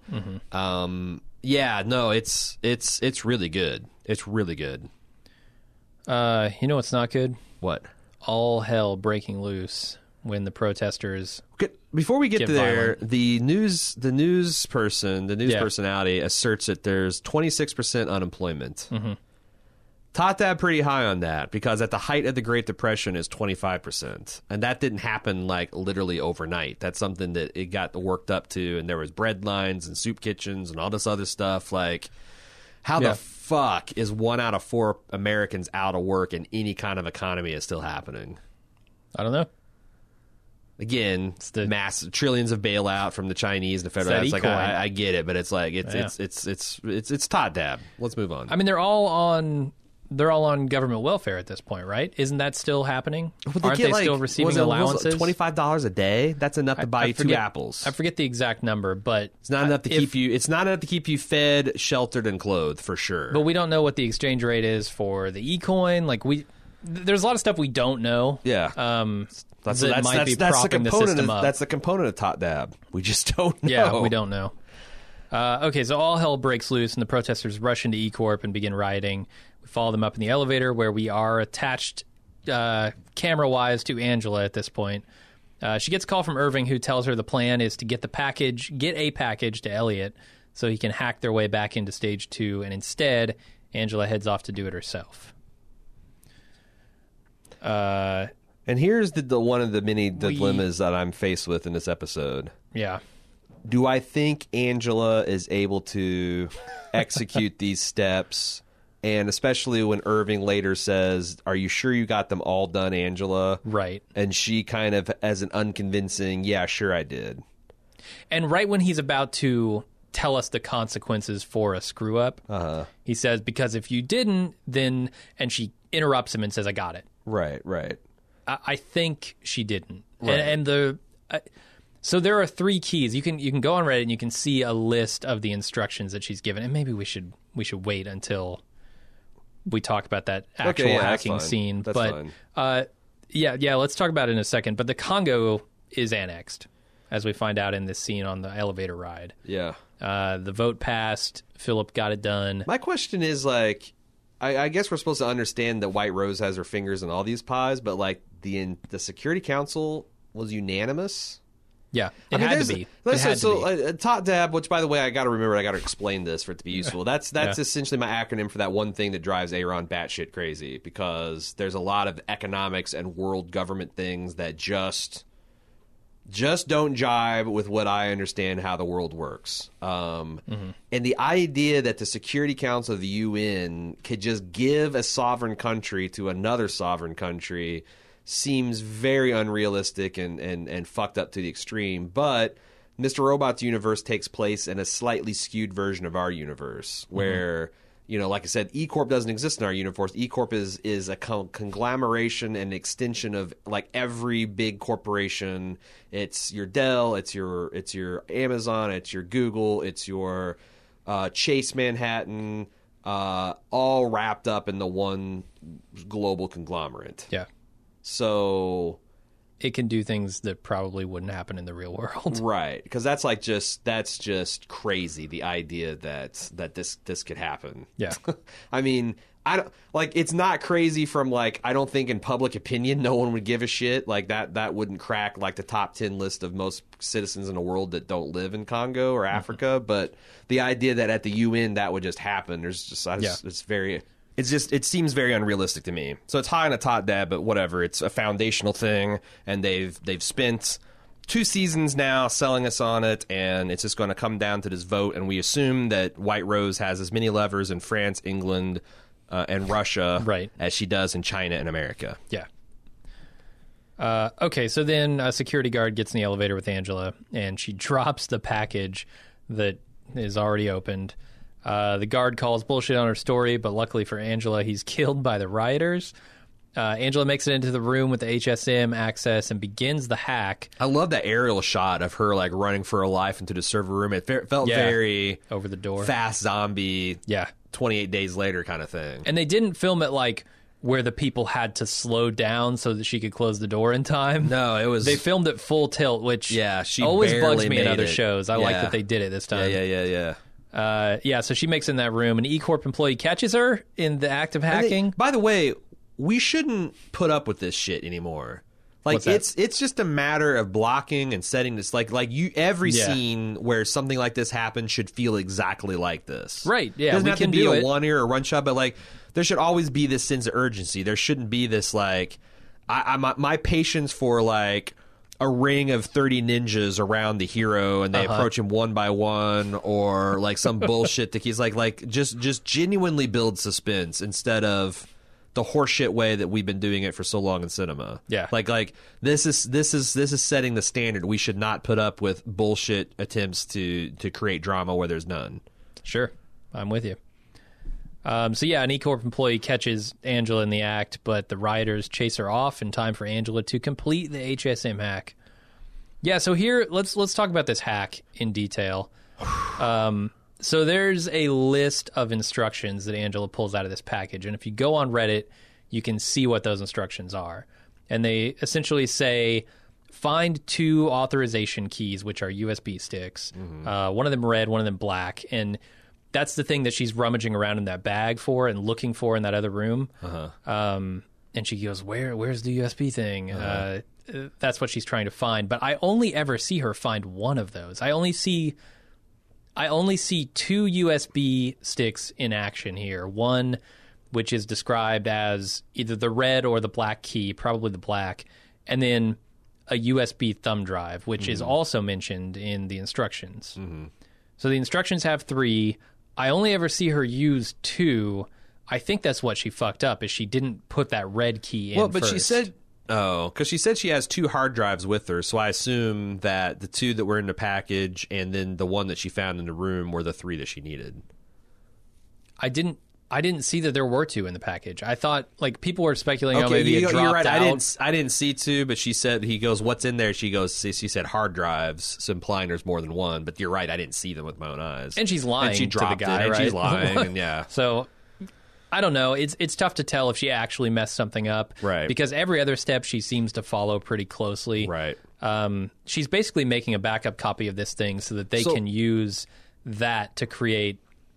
C: Yeah, no, it's really good. It's really good.
B: You know what's not good?
C: What?
B: All hell breaking loose when the protesters...
C: Before we get to there,
B: violent.
C: the news personality asserts that there's 26% unemployment. Top pretty high on that, because at the height of the Great Depression is 25%, and that didn't happen like literally overnight. That's something that it got worked up to, and there was bread lines and soup kitchens and all this other stuff. Like, how the fuck is 1 out of 4 Americans out of work, and any kind of economy is still happening?
B: I don't know.
C: Again, it's the massive trillions of bailout from the Chinese and the federal. It's like I get it, but it's like it's Todd Dab. Let's move on.
B: I mean, they're all on government welfare at this point, right? Isn't that still happening? Aren't they still receiving allowances?
C: $25 a day. That's enough to buy you 2 apples.
B: I forget the exact number, but
C: it's not enough to keep you. It's not enough to keep you fed, sheltered, and clothed for sure.
B: But we don't know what the exchange rate is for the e-coin. Like there's a lot of stuff we don't know.
C: Yeah. That's the
B: component.
C: That's the component of Top Dab. We just don't know.
B: Yeah, we don't know. Okay, so all hell breaks loose, and the protesters rush into E-Corp and begin rioting. We follow them up in the elevator, where we are attached camera-wise to Angela at this point. She gets a call from Irving, who tells her the plan is to get a package to Elliot so he can hack their way back into Stage 2, and instead, Angela heads off to do it herself.
C: And here's the one of the many dilemmas that I'm faced with in this episode.
B: Yeah.
C: Do I think Angela is able to execute these steps? And especially when Irving later says, "Are you sure you got them all done, Angela?"
B: Right.
C: And she kind of, as an unconvincing, "Yeah, sure I did."
B: And right when he's about to tell us the consequences for a screw-up, he says, "Because if you didn't, then..." And she interrupts him and says, "I got it."
C: Right.
B: I think she didn't.
C: Right.
B: So there are 3 keys. You can go on Reddit and you can see a list of the instructions that she's given. And maybe we should wait until we talk about that actual hacking scene.
C: That's
B: but
C: fine.
B: yeah, let's talk about it in a second. But the Congo is annexed, as we find out in this scene on the elevator ride.
C: Yeah.
B: The vote passed. Philip got it done.
C: My question is, like, I guess we're supposed to understand that White Rose has her fingers in all these pies, but, like, the Security Council was unanimous?
B: Yeah, it had to be.
C: Tot Dab, which, by the way, I got to remember, I got to explain this for it to be useful. That's essentially my acronym for that one thing that drives Aaron batshit crazy, because there's a lot of economics and world government things that just don't jive with what I understand how the world works. And the idea that the Security Council of the UN could just give a sovereign country to another sovereign country seems very unrealistic and fucked up to the extreme. But Mr. Robot's universe takes place in a slightly skewed version of our universe where, you know, like I said, E-Corp doesn't exist in our universe. E-Corp is a conglomeration and extension of, like, every big corporation. It's your Dell, it's your Amazon, it's your Google, it's your Chase Manhattan, all wrapped up in the one global conglomerate.
B: Yeah.
C: So
B: it can do things that probably wouldn't happen in the real world.
C: Right. Because that's just crazy, the idea that this could happen.
B: Yeah.
C: I mean, it's not crazy from, like, I don't think in public opinion no one would give a shit. Like, that wouldn't crack, like, the top 10 list of most citizens in the world that don't live in Congo or Africa. But the idea that at the UN that would just happen, it seems very unrealistic to me. So it's high on a Tot Dab, but whatever. It's a foundational thing, and they've spent 2 seasons now selling us on it, and it's just going to come down to this vote. And we assume that White Rose has as many levers in France, England, and Russia as she does in China and America.
B: Yeah. Okay, so then a security guard gets in the elevator with Angela, and she drops the package that is already opened. The guard calls bullshit on her story, but luckily for Angela, he's killed by the rioters. Angela makes it into the room with the HSM access and begins the hack.
C: I love that aerial shot of her, like, running for her life into the server room. It felt very
B: over the door,
C: fast zombie. 28 days later kind of thing.
B: And they didn't film it like where the people had to slow down so that she could close the door in time.
C: No, it was...
B: They filmed it full tilt, which
C: she
B: always
C: barely
B: bugs me in other
C: it.
B: shows. I like that they did it this time.
C: Yeah.
B: So she makes it in that room. An E-Corp employee catches her in the act of hacking.
C: By the way, we shouldn't put up with this shit anymore. Like, it's just a matter of blocking and setting this. Like every scene where something like this happens should feel exactly like this.
B: Right, yeah.
C: It doesn't have to be a one-ear or one shot, but, like, there should always be this sense of urgency. There shouldn't be this, like... my patience for, like... a ring of 30 ninjas around the hero and they approach him one by one, or like some bullshit that he's like just genuinely build suspense instead of the horseshit way that we've been doing it for so long in cinema.
B: Yeah.
C: Like this is setting the standard. We should not put up with bullshit attempts to create drama where there's none.
B: Sure. I'm with you. So yeah, an E-Corp employee catches Angela in the act, but the rioters chase her off in time for Angela to complete the HSM hack. Yeah, so here, let's talk about this hack in detail. So there's a list of instructions that Angela pulls out of this package, and if you go on Reddit, you can see what those instructions are. And they essentially say, find 2 authorization keys, which are USB sticks, one of them red, one of them black, and that's the thing that she's rummaging around in that bag for and looking for in that other room. And she goes, where's the USB thing? That's what she's trying to find. But I only ever see her find one of those. I only see 2 USB sticks in action here. One, which is described as either the red or the black key, probably the black, and then a USB thumb drive, which is also mentioned in the instructions. So the instructions have 3. I only ever see her use 2. I think that's what she fucked up, is she didn't put that red key in
C: but
B: first.
C: she said... Oh, because she said she has 2 hard drives with her, so I assume that the 2 that were in the package and then the one that she found in the room were the 3 that she needed.
B: I didn't I didn't see that there were 2 in the package. I thought, like, people were speculating,
C: Okay,
B: maybe it dropped
C: you're right.
B: out.
C: I didn't see 2, but she said, he goes, what's in there? She said hard drives, so implying there's more than one. But you're right, I didn't see them with my own eyes.
B: And she's lying
C: and she
B: to
C: dropped
B: the guy,
C: it, and
B: right?
C: she's lying, and yeah.
B: So, I don't know. It's tough to tell if she actually messed something up.
C: Right.
B: Because every other step she seems to follow pretty closely.
C: Right.
B: She's basically making a backup copy of this thing so that they can use that to create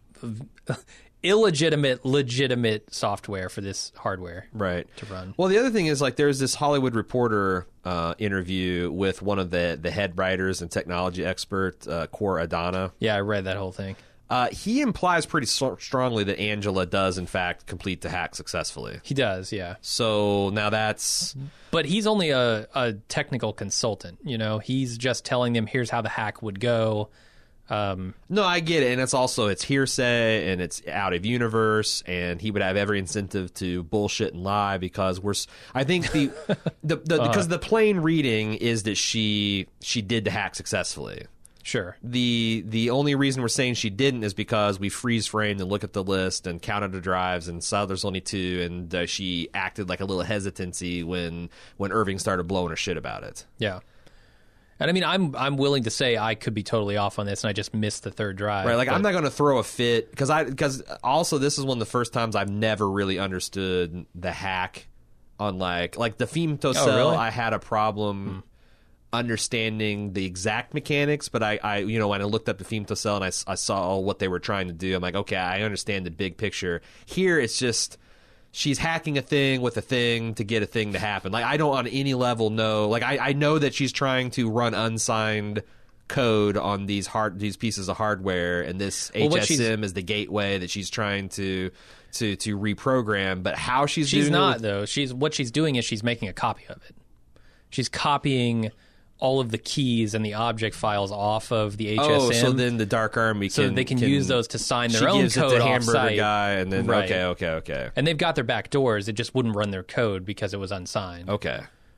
B: legitimate software for this hardware to run.
C: Well, the other thing is, like, there's this Hollywood Reporter interview with one of the head writers and technology expert, Cor Adana.
B: Yeah, I read that whole thing.
C: He implies pretty strongly that Angela does, in fact, complete the hack successfully.
B: He does, yeah.
C: So now that's...
B: But he's only a technical consultant, you know? He's just telling them, here's how the hack would go.
C: No, I get it, and it's hearsay, and it's out of universe, and he would have every incentive to bullshit and lie because I think because the plain reading is that she did the hack successfully.
B: Sure.
C: The only reason we're saying she didn't is because we freeze framed and look at the list and counted the drives and saw there's only 2, and she acted like a little hesitancy when Irving started blowing her shit about it.
B: Yeah. And I mean, I'm willing to say I could be totally off on this, and I just missed the 3rd drive.
C: Right, like, I'm not going to throw a fit because also this is one of the first times I've never really understood the hack on like the femtocell.
B: Oh, really?
C: I had a problem understanding the exact mechanics, but I when I looked up the femtocell and I saw what they were trying to do, I'm like, okay, I understand the big picture. Here, it's just she's hacking a thing with a thing to get a thing to happen. Like, I don't on any level know. Like, I know that she's trying to run unsigned code on these pieces of hardware, and this HSM is the gateway that she's trying to reprogram. But how she's doing
B: not, though. What she's doing is she's making a copy of it. She's copying all of the keys and the object files off of the HSM.
C: Oh, so then the Dark Army
B: can use those to sign their own
C: gives
B: code
C: it to Hamburger
B: off-site.
C: guy, and then
B: Right.
C: Okay.
B: And they've got their back doors. It just wouldn't run their code because it was unsigned.
C: Okay.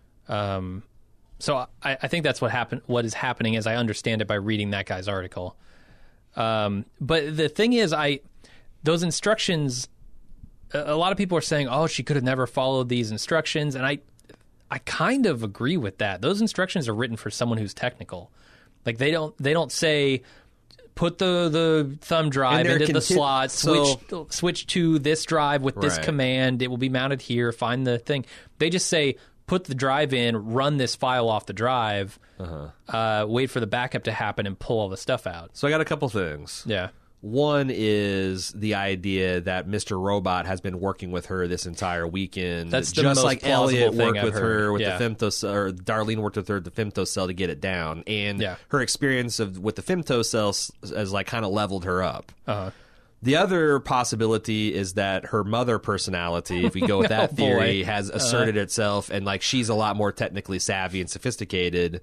B: So I think that's what happened. What is happening, as I understand it, by reading that guy's article. But the thing is, those instructions. A lot of people are saying, "Oh, she could have never followed these instructions," and I kind of agree with that. Those instructions are written for someone who's technical. Like, they don't say put the thumb drive into the slot, switch to this drive with this command. It will be mounted here. Find the thing. They just say put the drive in, run this file off the drive, wait for the backup to happen, and pull all the stuff out.
C: So I got a couple things.
B: Yeah.
C: One is the idea that Mr. Robot has been working with her this entire weekend.
B: That's the
C: just
B: most
C: like
B: plausible
C: Elliot
B: thing
C: worked
B: I've
C: with
B: heard.
C: her with
B: Yeah.
C: the femtocell, or Darlene worked with her at the femtocell to get it down, and
B: Yeah.
C: her experience with the femtocell has like kind of leveled her up.
B: Uh-huh.
C: The other possibility is that her mother personality, if we go with that
B: Oh,
C: theory,
B: boy.
C: has asserted itself, and like she's a lot more technically savvy and sophisticated.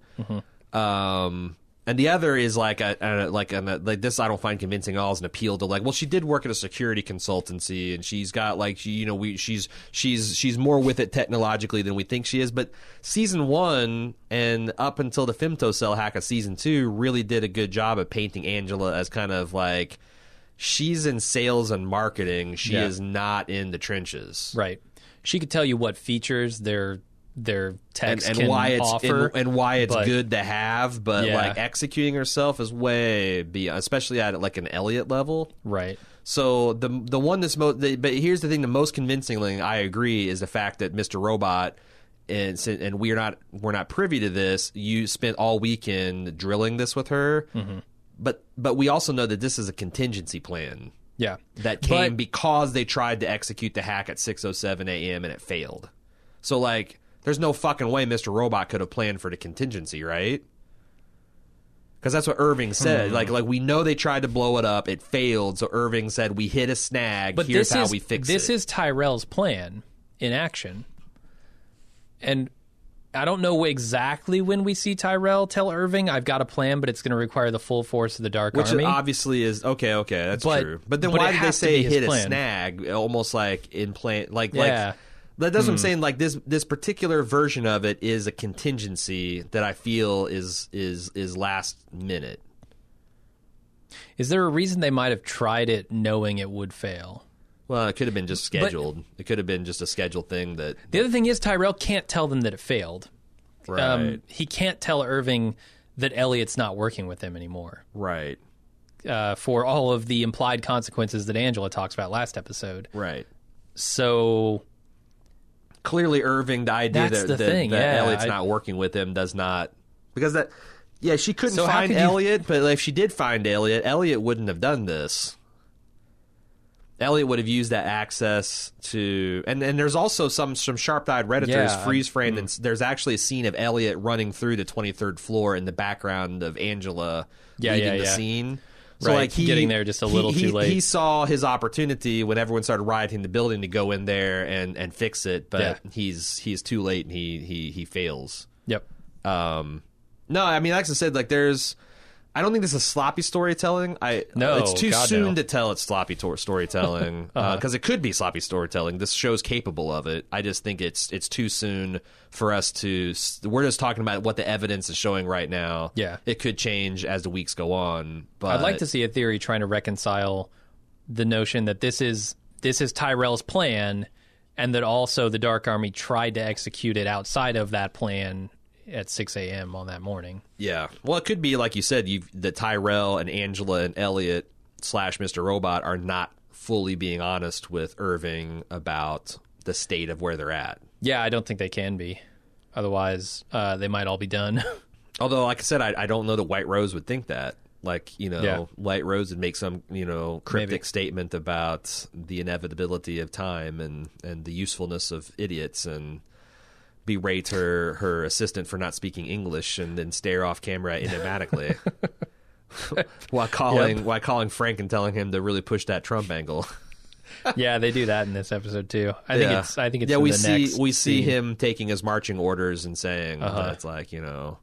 C: And the other is like this. I don't find convincing at all as an appeal to like. Well, she did work at a security consultancy, and she's got like she's more with it technologically than we think she is. But season 1 and up until the femtocell hack of season 2 really did a good job of painting Angela as kind of like she's in sales and marketing. She is not in the trenches,
B: Right. She could tell you what features their text
C: and
B: can
C: why it's
B: offer,
C: and why it's
B: but-
C: good to have, but like executing herself is way beyond, especially at like an Elliot level.
B: Right.
C: So the one that's but here's the thing: the most convincing thing, I agree, is the fact that Mr. Robot, and we're not privy to this. You spent all weekend drilling this with her, but we also know that this is a contingency plan.
B: Yeah.
C: That came because they tried to execute the hack at 6:07 a.m. and it failed. So like, there's no fucking way Mr. Robot could have planned for the contingency, right? Because that's what Irving said. Like we know they tried to blow it up, it failed. So Irving said, "We hit a snag.
B: But
C: here's how we fix it."
B: This is Tyrell's plan in action, and I don't know exactly when we see Tyrell tell Irving, "I've got a plan, but it's going to require the full force of the Dark
C: Which
B: Army."
C: obviously is okay. That's true. But then
B: but
C: why
B: it
C: did they
B: has to
C: say
B: be his
C: hit
B: plan.
C: a snag? Almost like in plan, like
B: Yeah.
C: That doesn't saying like this particular version of it is a contingency that I feel is last minute.
B: Is there a reason they might have tried it knowing it would fail?
C: Well, it could have been just scheduled. It could have been just a scheduled thing that...
B: The other thing is Tyrell can't tell them that it failed.
C: Right.
B: He can't tell Irving that Elliot's not working with him anymore.
C: Right.
B: For all of the implied consequences that Angela talks about last episode.
C: Right.
B: So...
C: Clearly, Irving, the idea
B: That's
C: that,
B: the thing,
C: that
B: yeah,
C: Elliot's not working with him does not... Because that... Yeah, she couldn't
B: So how
C: find
B: could you-
C: Elliot, but if she did find Elliot, Elliot wouldn't have done this. Elliot would have used that access to... And there's also some sharp-eyed Redditors
B: Yeah,
C: freeze-framed, and there's actually a scene of Elliot running through the 23rd floor in the background of Angela leaving the scene. So,
B: Right,
C: like,
B: getting there just a little too late.
C: He saw his opportunity when everyone started rioting the building to go in there and fix it, but he's too late and he fails.
B: Yep.
C: No, I mean, like I said, like I don't think this is sloppy storytelling.
B: No,
C: it's too
B: God,
C: soon
B: no.
C: to tell it's sloppy storytelling because it could be sloppy storytelling. This show's capable of it. I just think it's too soon for us to. We're just talking about what the evidence is showing right now.
B: Yeah.
C: It could change as the weeks go on. But
B: I'd like to see a theory trying to reconcile the notion that this is Tyrell's plan, and that also the Dark Army tried to execute it outside of that plan at 6 a.m. on that morning.
C: Yeah. Well, it could be, like you said, that Tyrell and Angela and Elliot / Mr. Robot are not fully being honest with Irving about the state of where they're at.
B: Yeah, I don't think they can be. Otherwise, they might all be done.
C: Although, like I said, I don't know that White Rose would think that. Like,
B: Yeah.
C: White Rose would make some, cryptic
B: Maybe.
C: statement about the inevitability of time and the usefulness of idiots and berate her assistant for not speaking English and then stare off camera enigmatically while calling Frank and telling him to really push that Trump angle.
B: Yeah, they do that in this episode too. I think it's
C: yeah,
B: in
C: we
B: the
C: see
B: next
C: we see
B: scene.
C: him taking his marching orders and saying that's like,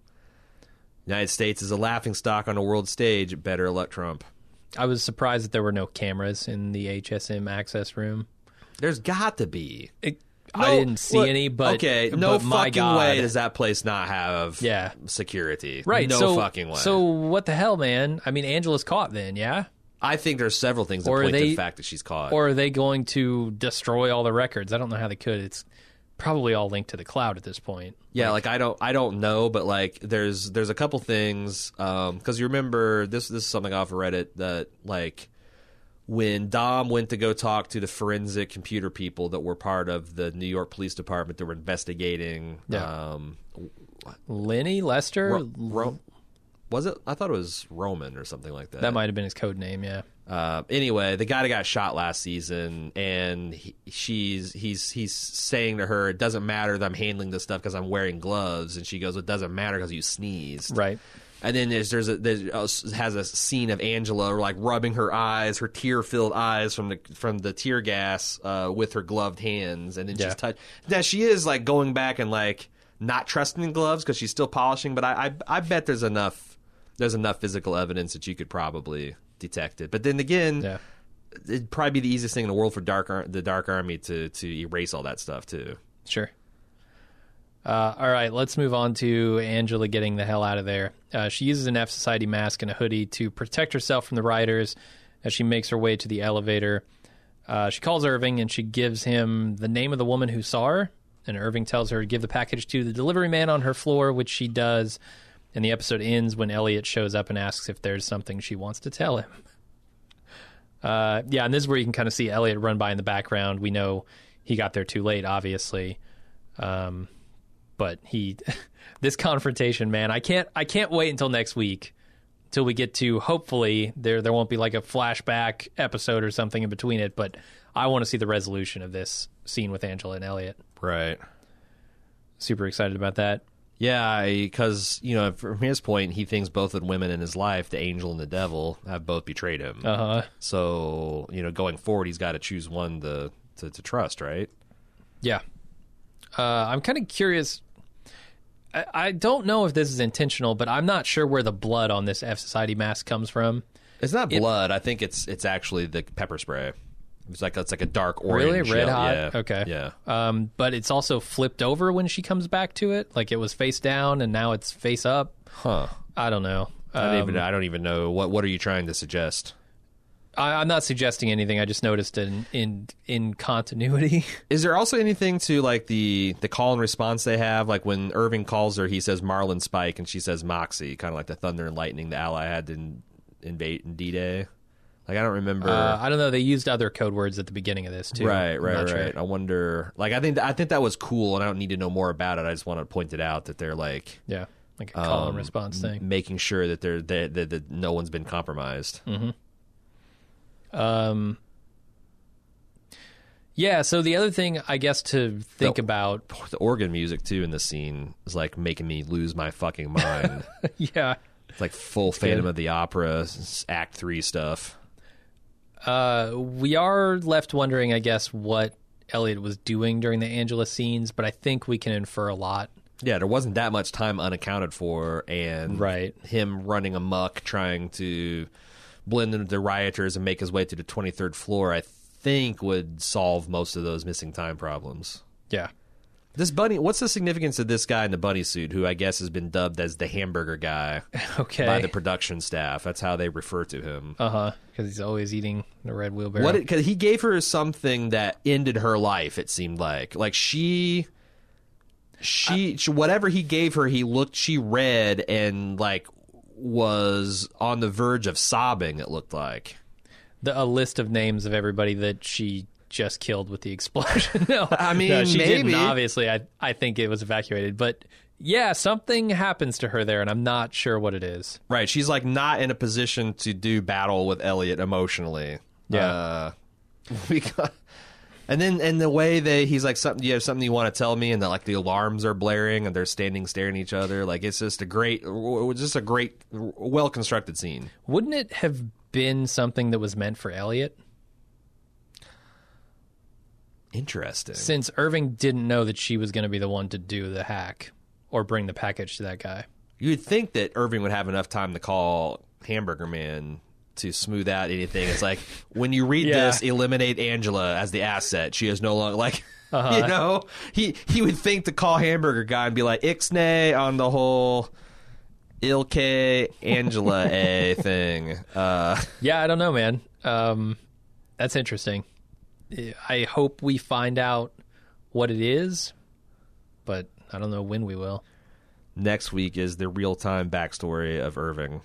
C: United States is a laughingstock on a world stage. Better luck, Trump.
B: I was surprised that there were no cameras in the HSM access room.
C: There's got to be.
B: I didn't see any, but
C: okay,
B: but
C: no
B: my
C: fucking
B: God.
C: way does that place not have security.
B: Right,
C: No fucking way.
B: So what the hell, man? I mean, Angela's caught then, yeah?
C: I think there's several things that
B: Or are
C: point to
B: they-
C: the fact that she's caught.
B: Or are they going to destroy all the records? I don't know how they could. It's probably all linked to the cloud at this point.
C: Yeah, like I don't know, but like there's a couple things because you remember this is something off of Reddit that like when Dom went to go talk to the forensic computer people that were part of the New York Police Department that were investigating.
B: Yeah. Lenny Lester.
C: Was it? I thought it was Roman or something like that.
B: That might have been his code name. Yeah.
C: Anyway, the guy that got shot last season, and he's saying to her, "It doesn't matter that I'm handling this stuff because I'm wearing gloves," and she goes, "It doesn't matter because you sneezed."
B: Right.
C: And then there's a scene of Angela like rubbing her eyes, her tear-filled eyes from the tear gas with her gloved hands, and then she's touched. Now she is like going back and like not trusting the gloves because she's still polishing, but I bet there's enough physical evidence that you could probably detect it. But then again, it'd probably be the easiest thing in the world for the Dark Army to erase all that stuff too.
B: Sure. All right, let's move on to Angela getting the hell out of there. She uses an F Society mask and a hoodie to protect herself from the rioters as she makes her way to the elevator. She calls Irving and she gives him the name of the woman who saw her, and Irving tells her to give the package to the delivery man on her floor, which she does, and the episode ends when Elliot shows up and asks if there's something she wants to tell him. And this is where you can kind of see Elliot run by in the background. We know he got there too late, obviously. But this confrontation, man, I can't wait until next week till we get to, hopefully there won't be like a flashback episode or something in between it, but I want to see the resolution of this scene with Angela and Elliot.
C: Right.
B: Super excited about that.
C: Yeah, because from his point, he thinks both of the women in his life, the angel and the devil, have both betrayed him. So going forward, he's got to choose one to trust, right?
B: Yeah. I'm kind of curious. I don't know if this is intentional, but I'm not sure where the blood on this F Society mask comes from.
C: It's not blood. I think it's actually the pepper spray. It's like a dark orange.
B: Really? Red hot?
C: Yeah.
B: Okay.
C: Yeah.
B: But it's also flipped over when she comes back to it. Like it was face down and now it's face up.
C: Huh.
B: I don't know.
C: I don't even know. What are you trying to suggest?
B: I'm not suggesting anything. I just noticed in continuity.
C: Is there also anything to like the call and response they have? Like when Irving calls her, he says Marlin Spike, and she says Moxie, kind of like the thunder and lightning the Ally had in D-Day. Like I don't remember.
B: I don't know. They used other code words at the beginning of this too.
C: Right.
B: Sure.
C: I wonder. Like I think that was cool, and I don't need to know more about it. I just want to point it out that they're like
B: like a call and response thing,
C: making sure that that no one's been compromised.
B: Mm-hmm. Yeah, so the other thing I guess to think about,
C: the organ music too in the scene is like making me lose my fucking mind.
B: Yeah,
C: it's like full Phantom of the Opera Act 3 stuff.
B: We are left wondering, I guess, what Elliot was doing during the Angela scenes, but I think we can infer a lot.
C: Yeah, there wasn't that much time unaccounted for, and him running amok trying to blend into the rioters and make his way to the 23rd floor, I think would solve most of those missing time problems.
B: Yeah.
C: This bunny, what's the significance of this guy in the bunny suit, who I guess has been dubbed as the hamburger guy by the production staff? That's how they refer to him.
B: Because he's always eating the red wheelbarrow.
C: Because he gave her something that ended her life, it seemed like. Like she whatever he gave her, she read and like was on the verge of sobbing, it looked like.
B: A list of names of everybody that she just killed with the explosion. No,
C: I mean,
B: no, she
C: maybe.
B: didn't, obviously. I think it was evacuated. But yeah, something happens to her there, and I'm not sure what it is.
C: Right. She's like not in a position to do battle with Elliot emotionally.
B: Yeah.
C: And then the way he's like, do you have something you want to tell me? And like the alarms are blaring and they're staring at each other. Like it's just a great, well constructed scene.
B: Wouldn't it have been something that was meant for Elliot?
C: Interesting.
B: Since Irving didn't know that she was going to be the one to do the hack or bring the package to that guy.
C: You'd think that Irving would have enough time to call Hamburger Man to smooth out anything. It's like when you read this, eliminate Angela as the asset. She is no longer like you know. He would think to call Hamburger Guy and be like Ixnay on the whole Ilke Angela A thing.
B: Yeah, I don't know, man. That's interesting. I hope we find out what it is, but I don't know when we will.
C: Next week is the real-time backstory of Irving.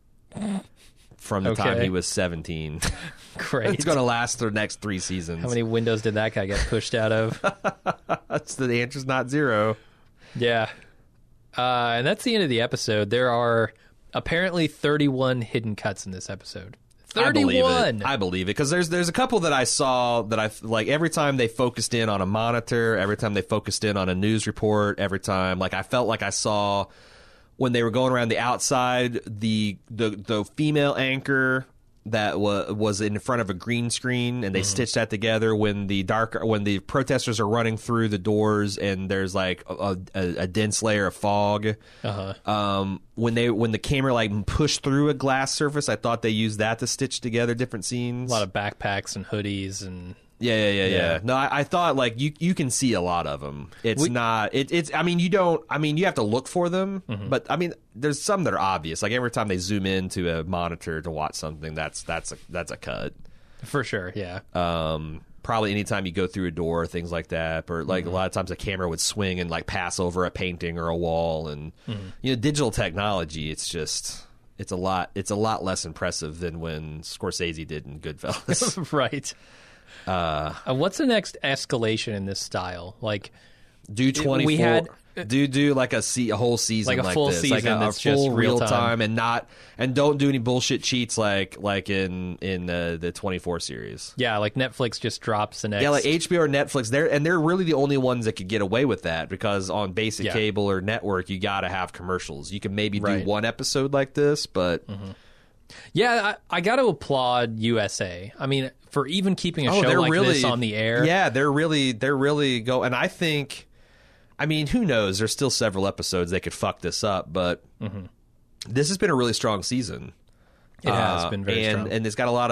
C: From the time he was 17.
B: Great.
C: It's going to last the next 3 seasons.
B: How many windows did that guy get pushed out of?
C: The answer's not 0.
B: Yeah. And that's the end of the episode. There are apparently 31 hidden cuts in this episode. 31!
C: I believe it. Because there's a couple that I saw that I like every time they focused in on a monitor, every time they focused in on a news report, every time. Like I felt like I saw... when they were going around the outside, the female anchor that was in front of a green screen, and they stitched that together when the protesters are running through the doors and there's like a dense layer of fog. When the camera like pushed through a glass surface, I thought they used that to stitch together different scenes.
B: A lot of backpacks and hoodies and.
C: Yeah. No, I thought like you can see a lot of them. It's you have to look for them, but I mean, there's some that are obvious. Like every time they zoom into a monitor to watch something, that's a cut.
B: For sure, yeah.
C: Probably anytime you go through a door, things like that, or like a lot of times a camera would swing and like pass over a painting or a wall, and digital technology. It's a lot less impressive than when Scorsese did in Goodfellas.
B: Right. What's the next escalation in this style? Like,
C: do 24. Do like a whole season,
B: like a full
C: this.
B: season,
C: like
B: that's
C: full
B: just real time,
C: and don't do any bullshit cheats like in the 24 series.
B: Yeah, like Netflix just drops the next.
C: Yeah, like HBO or Netflix. They're really the only ones that could get away with that, because on basic cable or network, you got to have commercials. You can maybe do one episode like this, but.
B: Yeah, I got to applaud USA. I mean, for even keeping a show like this on the air.
C: Yeah, they're really go. And I think, I mean, who knows? There's still several episodes they could fuck this up, but this has been a really strong season.
B: It has been very strong,
C: and it's got a lot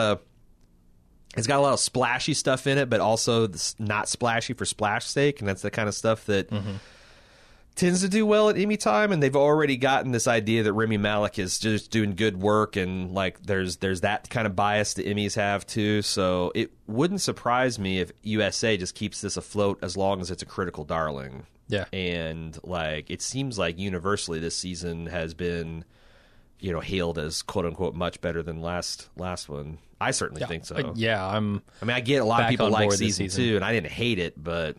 C: of splashy stuff in it, but also not splashy for splash sake, and that's the kind of stuff that tends to do well at Emmy time, and they've already gotten this idea that Rami Malek is just doing good work, and like there's that kind of bias the Emmys have too. So it wouldn't surprise me if USA just keeps this afloat as long as it's a critical darling.
B: Yeah.
C: And like it seems like universally this season has been, hailed as quote unquote much better than last one. I certainly think so.
B: I mean,
C: I get a lot of people like season 2, and I didn't hate it, but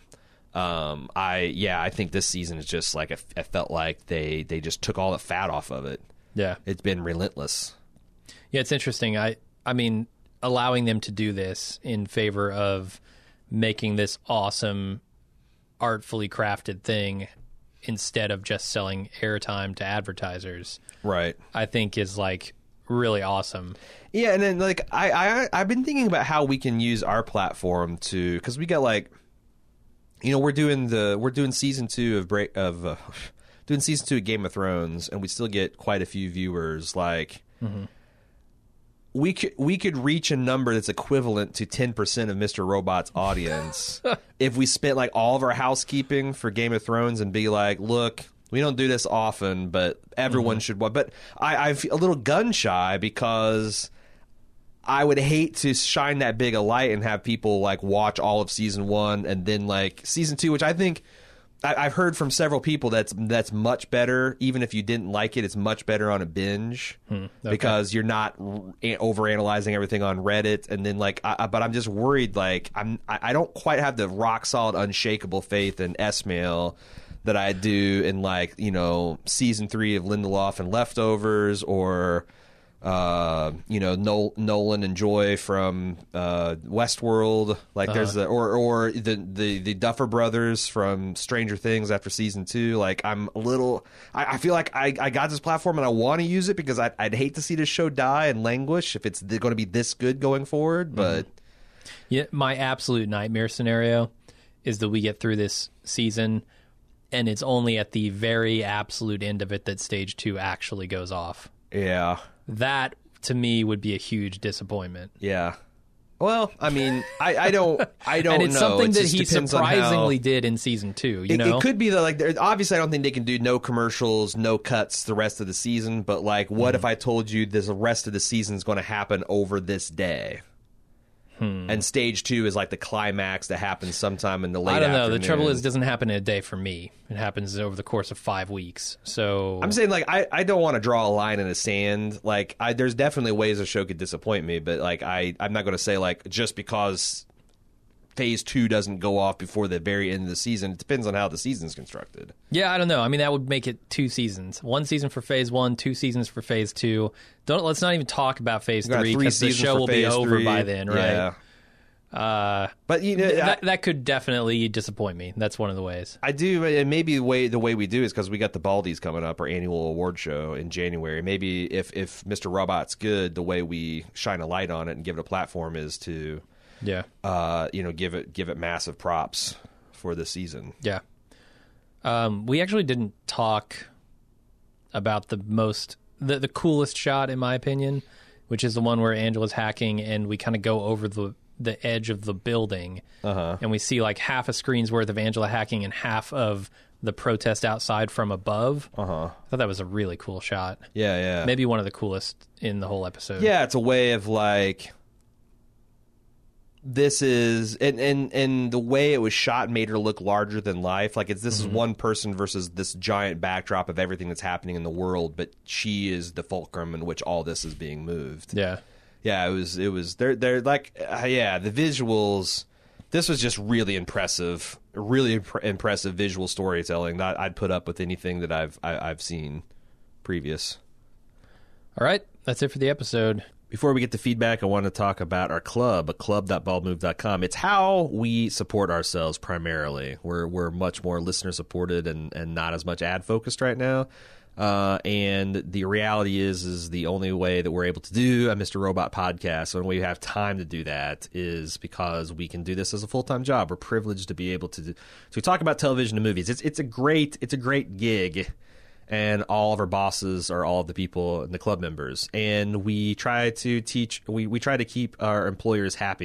C: I think this season is just like I felt like they just took all the fat off of it.
B: Yeah,
C: it's been relentless.
B: Yeah, it's interesting. I mean, allowing them to do this in favor of making this awesome, artfully crafted thing instead of just selling airtime to advertisers,
C: right? I
B: think is like really awesome.
C: Yeah, and then like I've been thinking about how we can use our platform to, because we got like. We're doing season 2 doing season 2 of Game of Thrones, and we still get quite a few viewers. Like, we could reach a number that's equivalent to 10% of Mr. Robot's audience if we spent like all of our housekeeping for Game of Thrones and be like, look, we don't do this often, but everyone should watch. But I'm a little gun shy because I would hate to shine that big a light and have people like watch all of season 1 and then like season 2, which I think I've heard from several people that's much better. Even if you didn't like it, it's much better on a binge because you're not overanalyzing everything on Reddit. And then like, but I'm just worried. Like I don't quite have the rock solid, unshakable faith in Esmail that I do in like season 3 of Lindelof and Leftovers, or Nolan and Joy from Westworld, like there's the Duffer Brothers from Stranger Things after season 2. Like I'm a little, I feel like I got this platform and I want to use it because I'd hate to see this show die and languish if it's going to be this good going forward. But
B: yeah, my absolute nightmare scenario is that we get through this season and it's only at the very absolute end of it that stage 2 actually goes off.
C: Yeah.
B: That, to me, would be a huge disappointment.
C: Yeah. Well, I mean, I don't
B: and it's
C: know.
B: something
C: It
B: that
C: just
B: he
C: depends on
B: surprisingly did in season 2, you know?
C: It could be that, like, obviously I don't think they can do no commercials, no cuts the rest of the season, but, like, what if I told you the rest of the season is going to happen over this day? And stage 2 is like the climax that happens sometime in the late afternoon.
B: I don't know. The trouble is, it doesn't happen in a day for me. It happens over the course of 5 weeks. So
C: I'm saying, like, I don't want to draw a line in the sand. Like, there's definitely ways a show could disappoint me, but like I'm not going to say like just because phase 2 doesn't go off before the very end of the season. It depends on how the season's constructed.
B: Yeah, I don't know. I mean, that would make it 2 seasons. 1 season for phase 1, 2 seasons for phase 2. Let's not even talk about phase 3 because the show will be over by then, right?
C: Yeah.
B: But that could definitely disappoint me. That's one of the ways.
C: I do, and maybe the way we do is because we got the Baldies coming up, our annual award show in January. Maybe if Mr. Robot's good, the way we shine a light on it and give it a platform is to, give it massive props for this season.
B: Yeah. We actually didn't talk about the coolest shot, in my opinion, which is the one where Angela's hacking and we kind of go over the edge of the building, and we see like half a screen's worth of Angela hacking and half of the protest outside from above. I thought that was a really cool shot.
C: Yeah.
B: Maybe one of the coolest in the whole episode.
C: Yeah, it's a way of like, this is, and the way it was shot made her look larger than life. Like this is one person versus this giant backdrop of everything that's happening in the world, but she is the fulcrum in which all this is being moved. Yeah, it was. They're like, the visuals. This was just really impressive, impressive visual storytelling that I'd put up with anything that I've seen previous.
B: All right, that's it for the episode.
C: Before we get to feedback, I want to talk about our club, club.baldmove.com. It's how we support ourselves primarily. We're much more listener supported and not as much ad focused right now. And the reality is the only way that we're able to do a Mr. Robot podcast, when we have time to do that, is because we can do this as a full-time job. We're privileged to be able to talk about television and movies. It's a great gig, and all of our bosses are all of the people and the club members. And we try to we try to keep our employers happy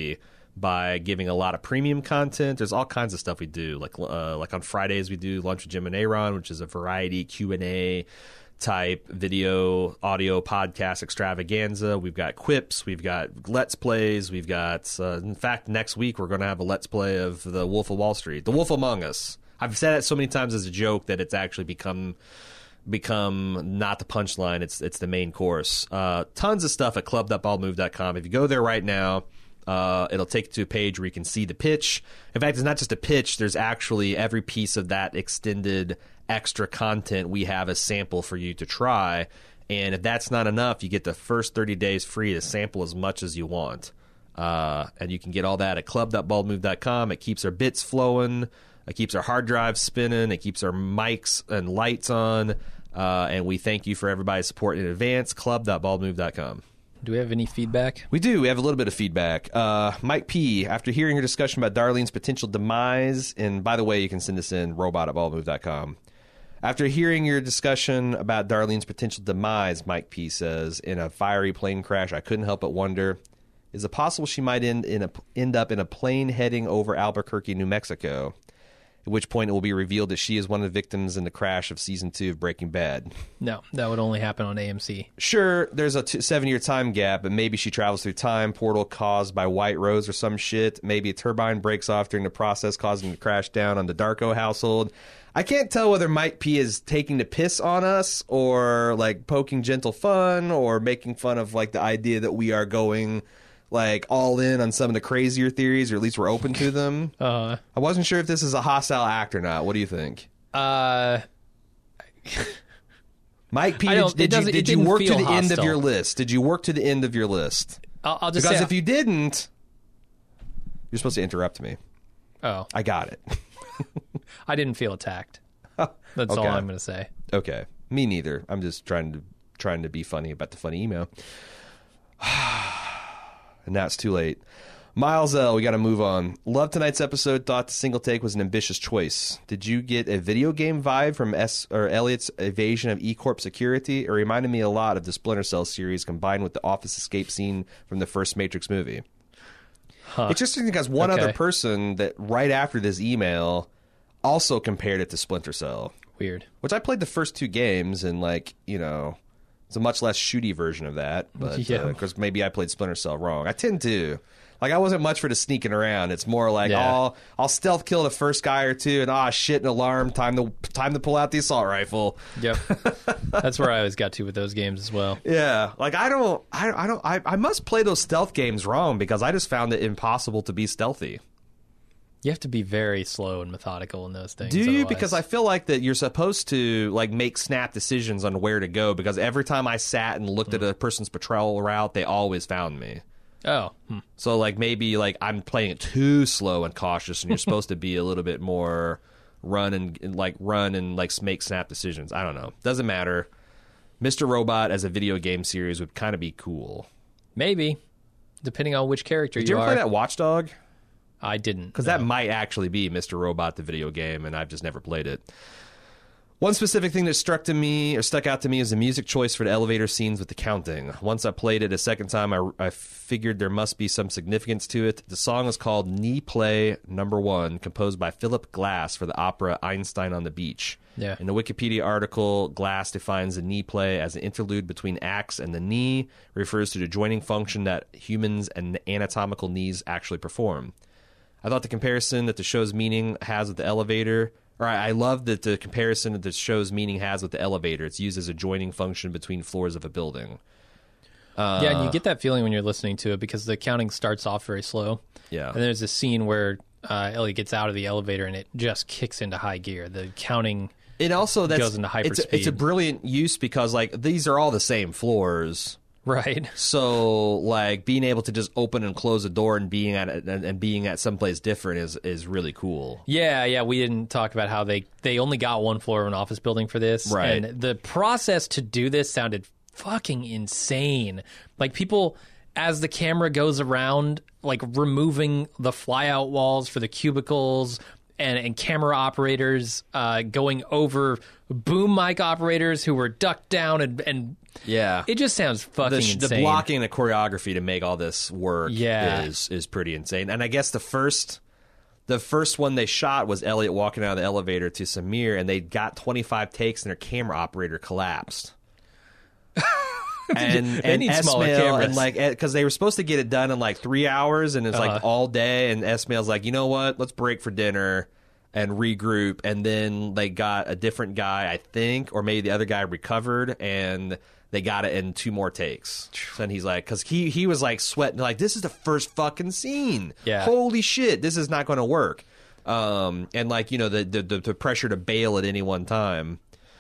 C: by giving a lot of premium content. There's all kinds of stuff we do. Like on Fridays, we do Lunch with Jim and Aaron, which is a variety Q&A type video, audio podcast extravaganza. We've got quips, we've got Let's Plays, we've got, in fact, next week we're going to have a Let's Play of The Wolf of Wall Street, The Wolf Among Us. I've said it so many times as a joke that it's actually become not the punchline, it's the main course. Tons of stuff at club.baldmove.com. If you go there right now, it'll take you to a page where you can see the pitch. In fact, it's not just a pitch. There's actually every piece of that extended extra content we have a sample for you to try. And if that's not enough, you get the first 30 days free to sample as much as you want. And you can get all that at club.baldmove.com. It keeps our bits flowing. It keeps our hard drive spinning. It keeps our mics and lights on. And we thank you for everybody's support in advance. Club.baldmove.com.
B: Do we have any feedback?
C: We do. We have a little bit of feedback. Mike P., after hearing your discussion about Darlene's potential demise, and by the way, you can send us in robot@baldmove.com. After hearing your discussion about Darlene's potential demise, Mike P. says, in a fiery plane crash, I couldn't help but wonder, is it possible she might end up in a plane heading over Albuquerque, New Mexico? At which point it will be revealed that she is one of the victims in the crash of Season 2 of Breaking Bad.
B: No, that would only happen on AMC.
C: Sure, there's a 7-year time gap, but maybe she travels through time portal caused by White Rose or some shit. Maybe a turbine breaks off during the process, causing it to crash down on the Darko household. I can't tell whether Mike P is taking the piss on us or like poking gentle fun or making fun of like the idea that we are going like all in on some of the crazier theories, or at least we're open to them. I wasn't sure if this is a hostile act or not. What do you think?
B: Mike
C: P, did you work to the end of your list? Did you work to the end of your list?
B: I'll just
C: because
B: say,
C: if you didn't, you're supposed to interrupt me.
B: Oh,
C: I got it.
B: I didn't feel attacked. That's all I'm going to say.
C: Okay, me neither. I'm just trying to be funny about the funny email. And now it's too late. Miles L., we got to move on. Love tonight's episode. Thought the single take was an ambitious choice. Did you get a video game vibe from Elliot's evasion of E-Corp security? It reminded me a lot of the Splinter Cell series combined with the office escape scene from the first Matrix movie. It's interesting because one other person that right after this email also compared it to Splinter Cell.
B: Weird.
C: Which I played the first 2 games and like, you know, it's a much less shooty version of that. But because maybe I played Splinter Cell wrong. I tend to. Like, I wasn't much for the sneaking around. It's more like, I'll stealth kill the first guy or two, and shit, an alarm, time to pull out the assault rifle.
B: Yep, that's where I always got to with those games as well.
C: Yeah, like I must play those stealth games wrong because I just found it impossible to be stealthy.
B: You have to be very slow and methodical in those things.
C: Do you?
B: Otherwise.
C: Because I feel like that you're supposed to like make snap decisions on where to go. Because every time I sat and looked at a person's patrol route, they always found me.
B: Oh,
C: so like maybe like I'm playing it too slow and cautious, and you're supposed to be a little bit more run and make snap decisions. I don't know. Doesn't matter. Mr. Robot as a video game series would kind of be cool.
B: Maybe, depending on which character you are.
C: Did you ever play that Watchdog?
B: I didn't.
C: Because that might actually be Mr. Robot, the video game, and I've just never played it. One specific thing that stuck out to me is the music choice for the elevator scenes with the counting. Once I played it a second time, I figured there must be some significance to it. The song is called Knee Play No. 1, composed by Philip Glass for the opera Einstein on the Beach.
B: Yeah.
C: In the Wikipedia article, Glass defines the knee play as an interlude between acts, and the knee refers to the joining function that humans and anatomical knees actually perform. I thought the comparison that the show's meaning has with the elevator... I love that the comparison that the show's meaning has with the elevator. It's used as a joining function between floors of a building.
B: Yeah, and you get that feeling when you're listening to it because the counting starts off very slow.
C: Yeah.
B: And there's a scene where Ellie gets out of the elevator and it just kicks into high gear. The counting goes into hyperspeed.
C: It's a brilliant use because like these are all the same floors.
B: Right.
C: So, like, being able to just open and close a door and being at someplace different is really cool.
B: Yeah. We didn't talk about how they only got one floor of an office building for this.
C: Right.
B: And the process to do this sounded fucking insane. Like, people, as the camera goes around, like, removing the flyout walls for the cubicles and camera operators going over boom mic operators who were ducked down and
C: yeah,
B: it just sounds fucking insane.
C: The blocking and the choreography to make all this work
B: Yeah.
C: is pretty insane. And I guess the first one they shot was Elliot walking out of the elevator to Samir, and they got 25 takes, and their camera operator collapsed.
B: They need smaller
C: Esmail,
B: cameras.
C: and like, because they were supposed to get it done in like 3 hours, and it's like all day. And Esmail's like, you know what? Let's break for dinner and regroup. And then they got a different guy, I think, or maybe the other guy recovered, and they got it in 2 more takes. So then he's like, because he was like sweating, like, this is the first fucking scene.
B: Yeah.
C: Holy shit, this is not going to work. And like, you know, the pressure to bail at any one time.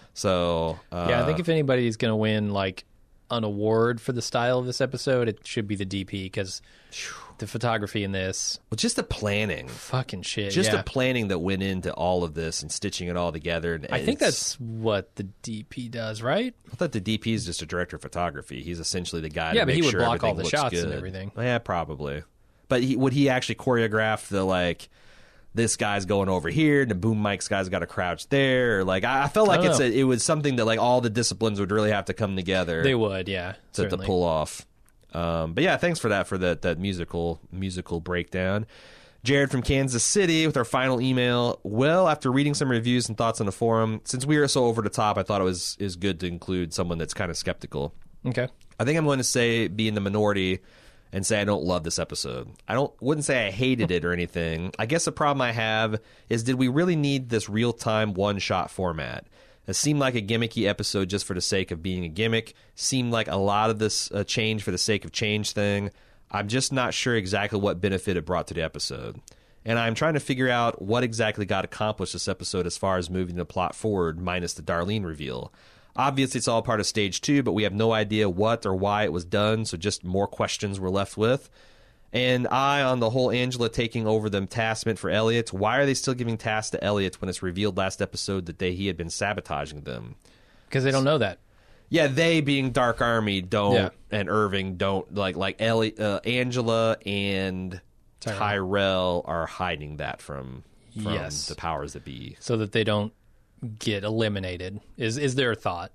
C: So
B: yeah, I think if anybody's going to win like an award for the style of this episode, it should be the DP, because the photography in this,
C: well, just the planning.
B: fucking shit.
C: Just
B: yeah.
C: the planning that went into all of this and stitching it all together. And
B: I think that's what the DP does, right?
C: I thought the DP is just a director of photography. He's essentially the guy.
B: Yeah,
C: to
B: but he
C: make
B: would
C: sure
B: block all
C: everything
B: the
C: looks
B: shots and
C: good.
B: everything.
C: Yeah, probably. But would he actually choreograph the like? This guy's going over here, and the boom mic's guy's got to crouch there. Or like I felt like
B: I don't know.
C: it was something that like all the disciplines would really have to come together.
B: They would, yeah,
C: to
B: certainly.
C: pull off. But yeah, thanks for that musical breakdown. Jared from Kansas City with our final email. Well, after reading some reviews and thoughts on the forum, since we are so over the top, I thought it is good to include someone that's kind of skeptical.
B: Okay.
C: I think I'm going to be in the minority and say I don't love this episode. Wouldn't say I hated it or anything. I guess the problem I have is, did we really need this real-time one-shot format? It seemed like a gimmicky episode just for the sake of being a gimmick. Seemed like a lot of this change for the sake of change thing. I'm just not sure exactly what benefit it brought to the episode. And I'm trying to figure out what exactly got accomplished this episode as far as moving the plot forward, minus the Darlene reveal. Obviously, it's all part of stage 2, but we have no idea what or why it was done, so just more questions we're left with. And on the whole Angela taking over the task meant for Elliot. Why are they still giving tasks to Elliot when it's revealed last episode that he had been sabotaging them?
B: Because they don't know that.
C: Yeah, they being Dark Army don't,
B: Yeah.
C: and Irving don't, like Elliot, Angela and Tyrell are hiding that from
B: Yes.
C: the powers that be.
B: So that they don't get eliminated, is their thought.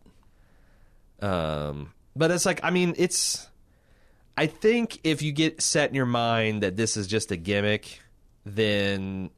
C: But it's like, I mean, I think if you get set in your mind that this is just a gimmick, then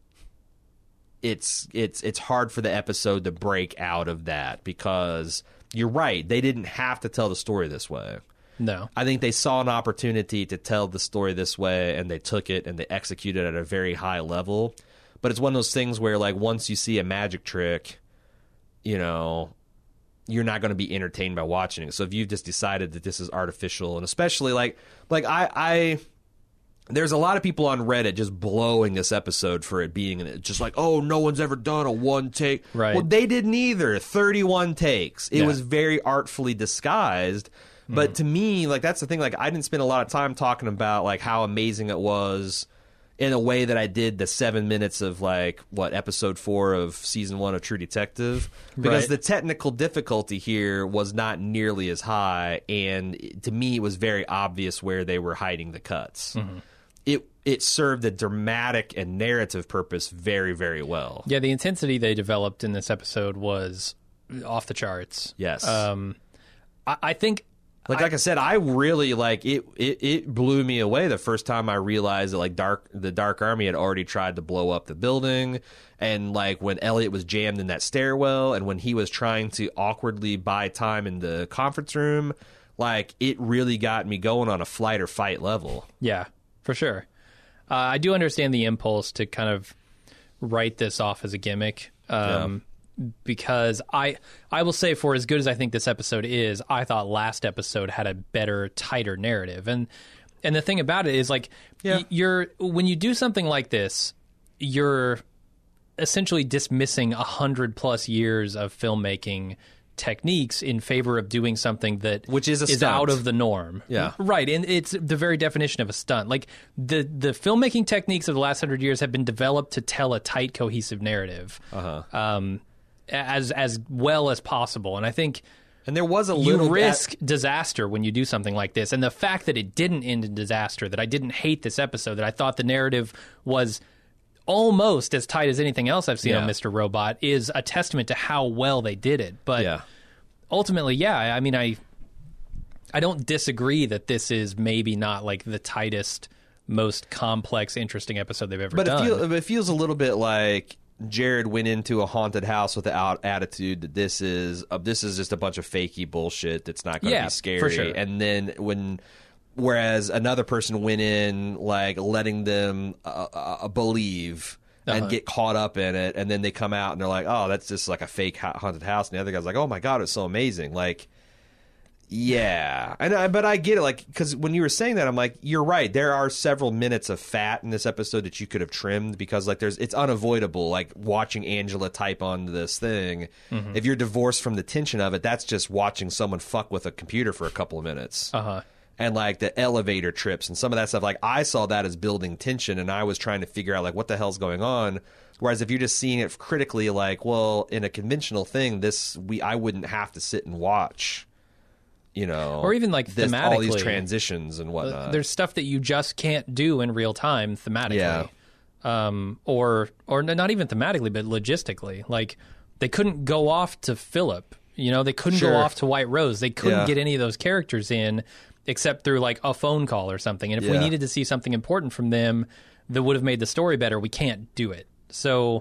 C: it's hard for the episode to break out of that, because you're right, they didn't have to tell the story this way.
B: No.
C: I think they saw an opportunity to tell the story this way, and they took it and they executed it at a very high level. But it's one of those things where, like, once you see a magic trick, you know, you're not going to be entertained by watching it. So if you've just decided that this is artificial, and especially like I there's a lot of people on Reddit just blowing this episode for it being just like, oh, no one's ever done a one take.
B: Right.
C: Well, they didn't either. 31 takes. It
B: Yeah.
C: was very artfully disguised. But to me, like, that's the thing. Like, I didn't spend a lot of time talking about like how amazing it was in a way that I did the 7 minutes of like episode 4 of season 1 of True Detective, because
B: Right.
C: the technical difficulty here was not nearly as high, and to me it was very obvious where they were hiding the cuts. It served a dramatic and narrative purpose very, very well.
B: Yeah, the intensity they developed in this episode was off the charts.
C: Yes.
B: I think
C: Like I said, I really like it. It blew me away the first time I realized that like the Dark Army had already tried to blow up the building, and like when Elliot was jammed in that stairwell, and when he was trying to awkwardly buy time in the conference room, like it really got me going on a flight or fight level.
B: Yeah, for sure. I do understand the impulse to kind of write this off as a gimmick. Because I will say, for as good as I think this episode is, I thought last episode had a better, tighter narrative. And the thing about it is, like, when you do something like this, you're essentially dismissing 100+ years of filmmaking techniques in favor of doing something that
C: Which is a stunt.
B: out of the norm.
C: Yeah.
B: Right. And it's the very definition of a stunt. Like the filmmaking techniques of the last 100 years have been developed to tell a tight, cohesive narrative. As well as possible. And I think
C: And there was a
B: you
C: little
B: risk disaster when you do something like this. And the fact that it didn't end in disaster, that I didn't hate this episode, that I thought the narrative was almost as tight as anything else I've seen
C: Yeah.
B: on Mr. Robot, is a testament to how well they did it. But
C: Yeah.
B: ultimately, yeah, I mean, I don't disagree that this is maybe not like the tightest, most complex, interesting episode they've ever
C: But
B: done.
C: it feels a little bit like Jared went into a haunted house with the attitude that this is just a bunch of fakey bullshit that's not going to be scary.
B: for sure.
C: And then whereas another person went in like letting them believe and get caught up in it, and then they come out and they're like, oh, that's just like a fake haunted house, and the other guy's like, oh my god, it's so amazing, like. Yeah, but I get it, like, because when you were saying that, I'm like, you're right. There are several minutes of fat in this episode that you could have trimmed because, like, it's unavoidable. Like watching Angela type on this thing.
B: Mm-hmm.
C: If you're divorced from the tension of it, that's just watching someone fuck with a computer for a couple of minutes. And like the elevator trips and some of that stuff. Like I saw that as building tension, and I was trying to figure out like what the hell's going on. Whereas if you're just seeing it critically, like, well, in a conventional thing, I wouldn't have to sit and watch. You know,
B: or even like thematically,
C: all these transitions and whatnot.
B: There's stuff that you just can't do in real time thematically, or not even thematically, but logistically. Like they couldn't go off to Philip, you know, they couldn't go off to White Rose. They couldn't get any of those characters in except through like a phone call or something. And if we needed to see something important from them that would have made the story better, we can't do it. So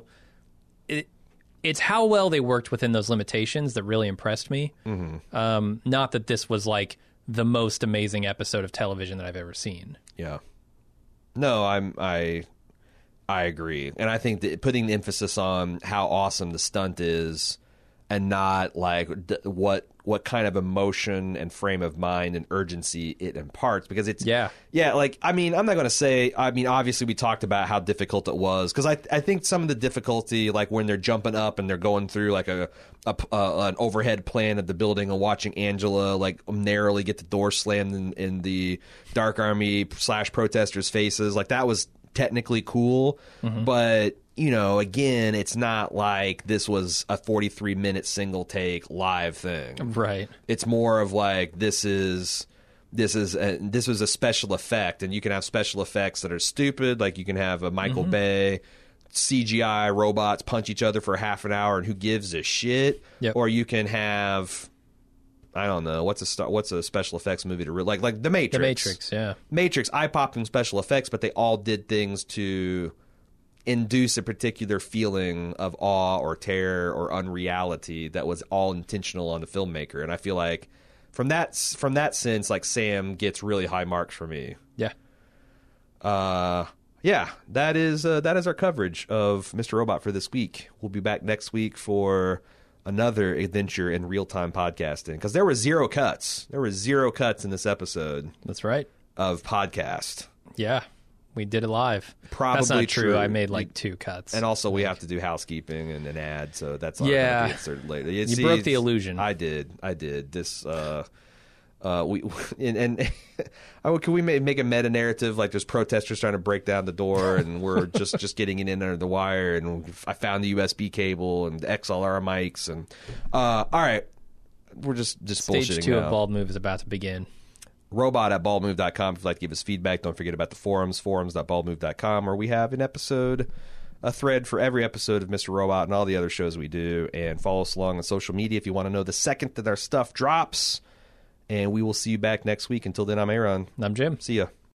B: it's how well they worked within those limitations that really impressed me. Not that this was like the most amazing episode of television that I've ever seen.
C: Yeah. No, I agree, and I think that putting the emphasis on how awesome the stunt is, and not like what kind of emotion and frame of mind and urgency it imparts, because it's like, I mean, I'm not going to say, I mean, obviously we talked about how difficult it was, because I think some of the difficulty, like when they're jumping up and they're going through like an overhead plan of the building and watching Angela like narrowly get the door slammed in the Dark Army / protesters' faces, like that was technically cool, but you know, again, it's not like this was a 43-minute single take live thing.
B: Right.
C: It's more of like this was a special effect, and you can have special effects that are stupid, like you can have a Michael Bay CGI robots punch each other for half an hour and who gives a shit, or you can have, I don't know, what's a special effects movie to like The Matrix.
B: The Matrix, yeah.
C: Matrix, I popped in special effects, but they all did things to induce a particular feeling of awe or terror or unreality that was all intentional on the filmmaker. And I feel like from that sense, like Sam gets really high marks for me.
B: Yeah.
C: That is our coverage of Mr. Robot for this week. We'll be back next week for another adventure in real-time podcasting, because there were zero cuts. There were zero cuts in this episode.
B: That's right.
C: Of podcast.
B: Yeah. We did it live.
C: Probably
B: that's not
C: true.
B: I made like 2 cuts.
C: And also we have to do housekeeping and an ad, so that's all
B: yeah.
C: going to be inserted later.
B: You broke the illusion.
C: I did. This can we make a meta narrative like there's protesters trying to break down the door and we're just getting it in under the wire, and I found the USB cable and the XLR mics, and all right, we're just
B: Stage
C: bullshitting
B: 2
C: now.
B: of Bald Move is about to begin.
C: Robot@baldmove.com if you'd like to give us feedback. Don't forget about the forums.baldmove.com, where we have a thread for every episode of Mr. Robot and all the other shows we do. And follow us along on social media if you want to know the second that our stuff drops. And we will see you back next week. Until then, I'm Aaron.
B: I'm Jim.
C: See ya.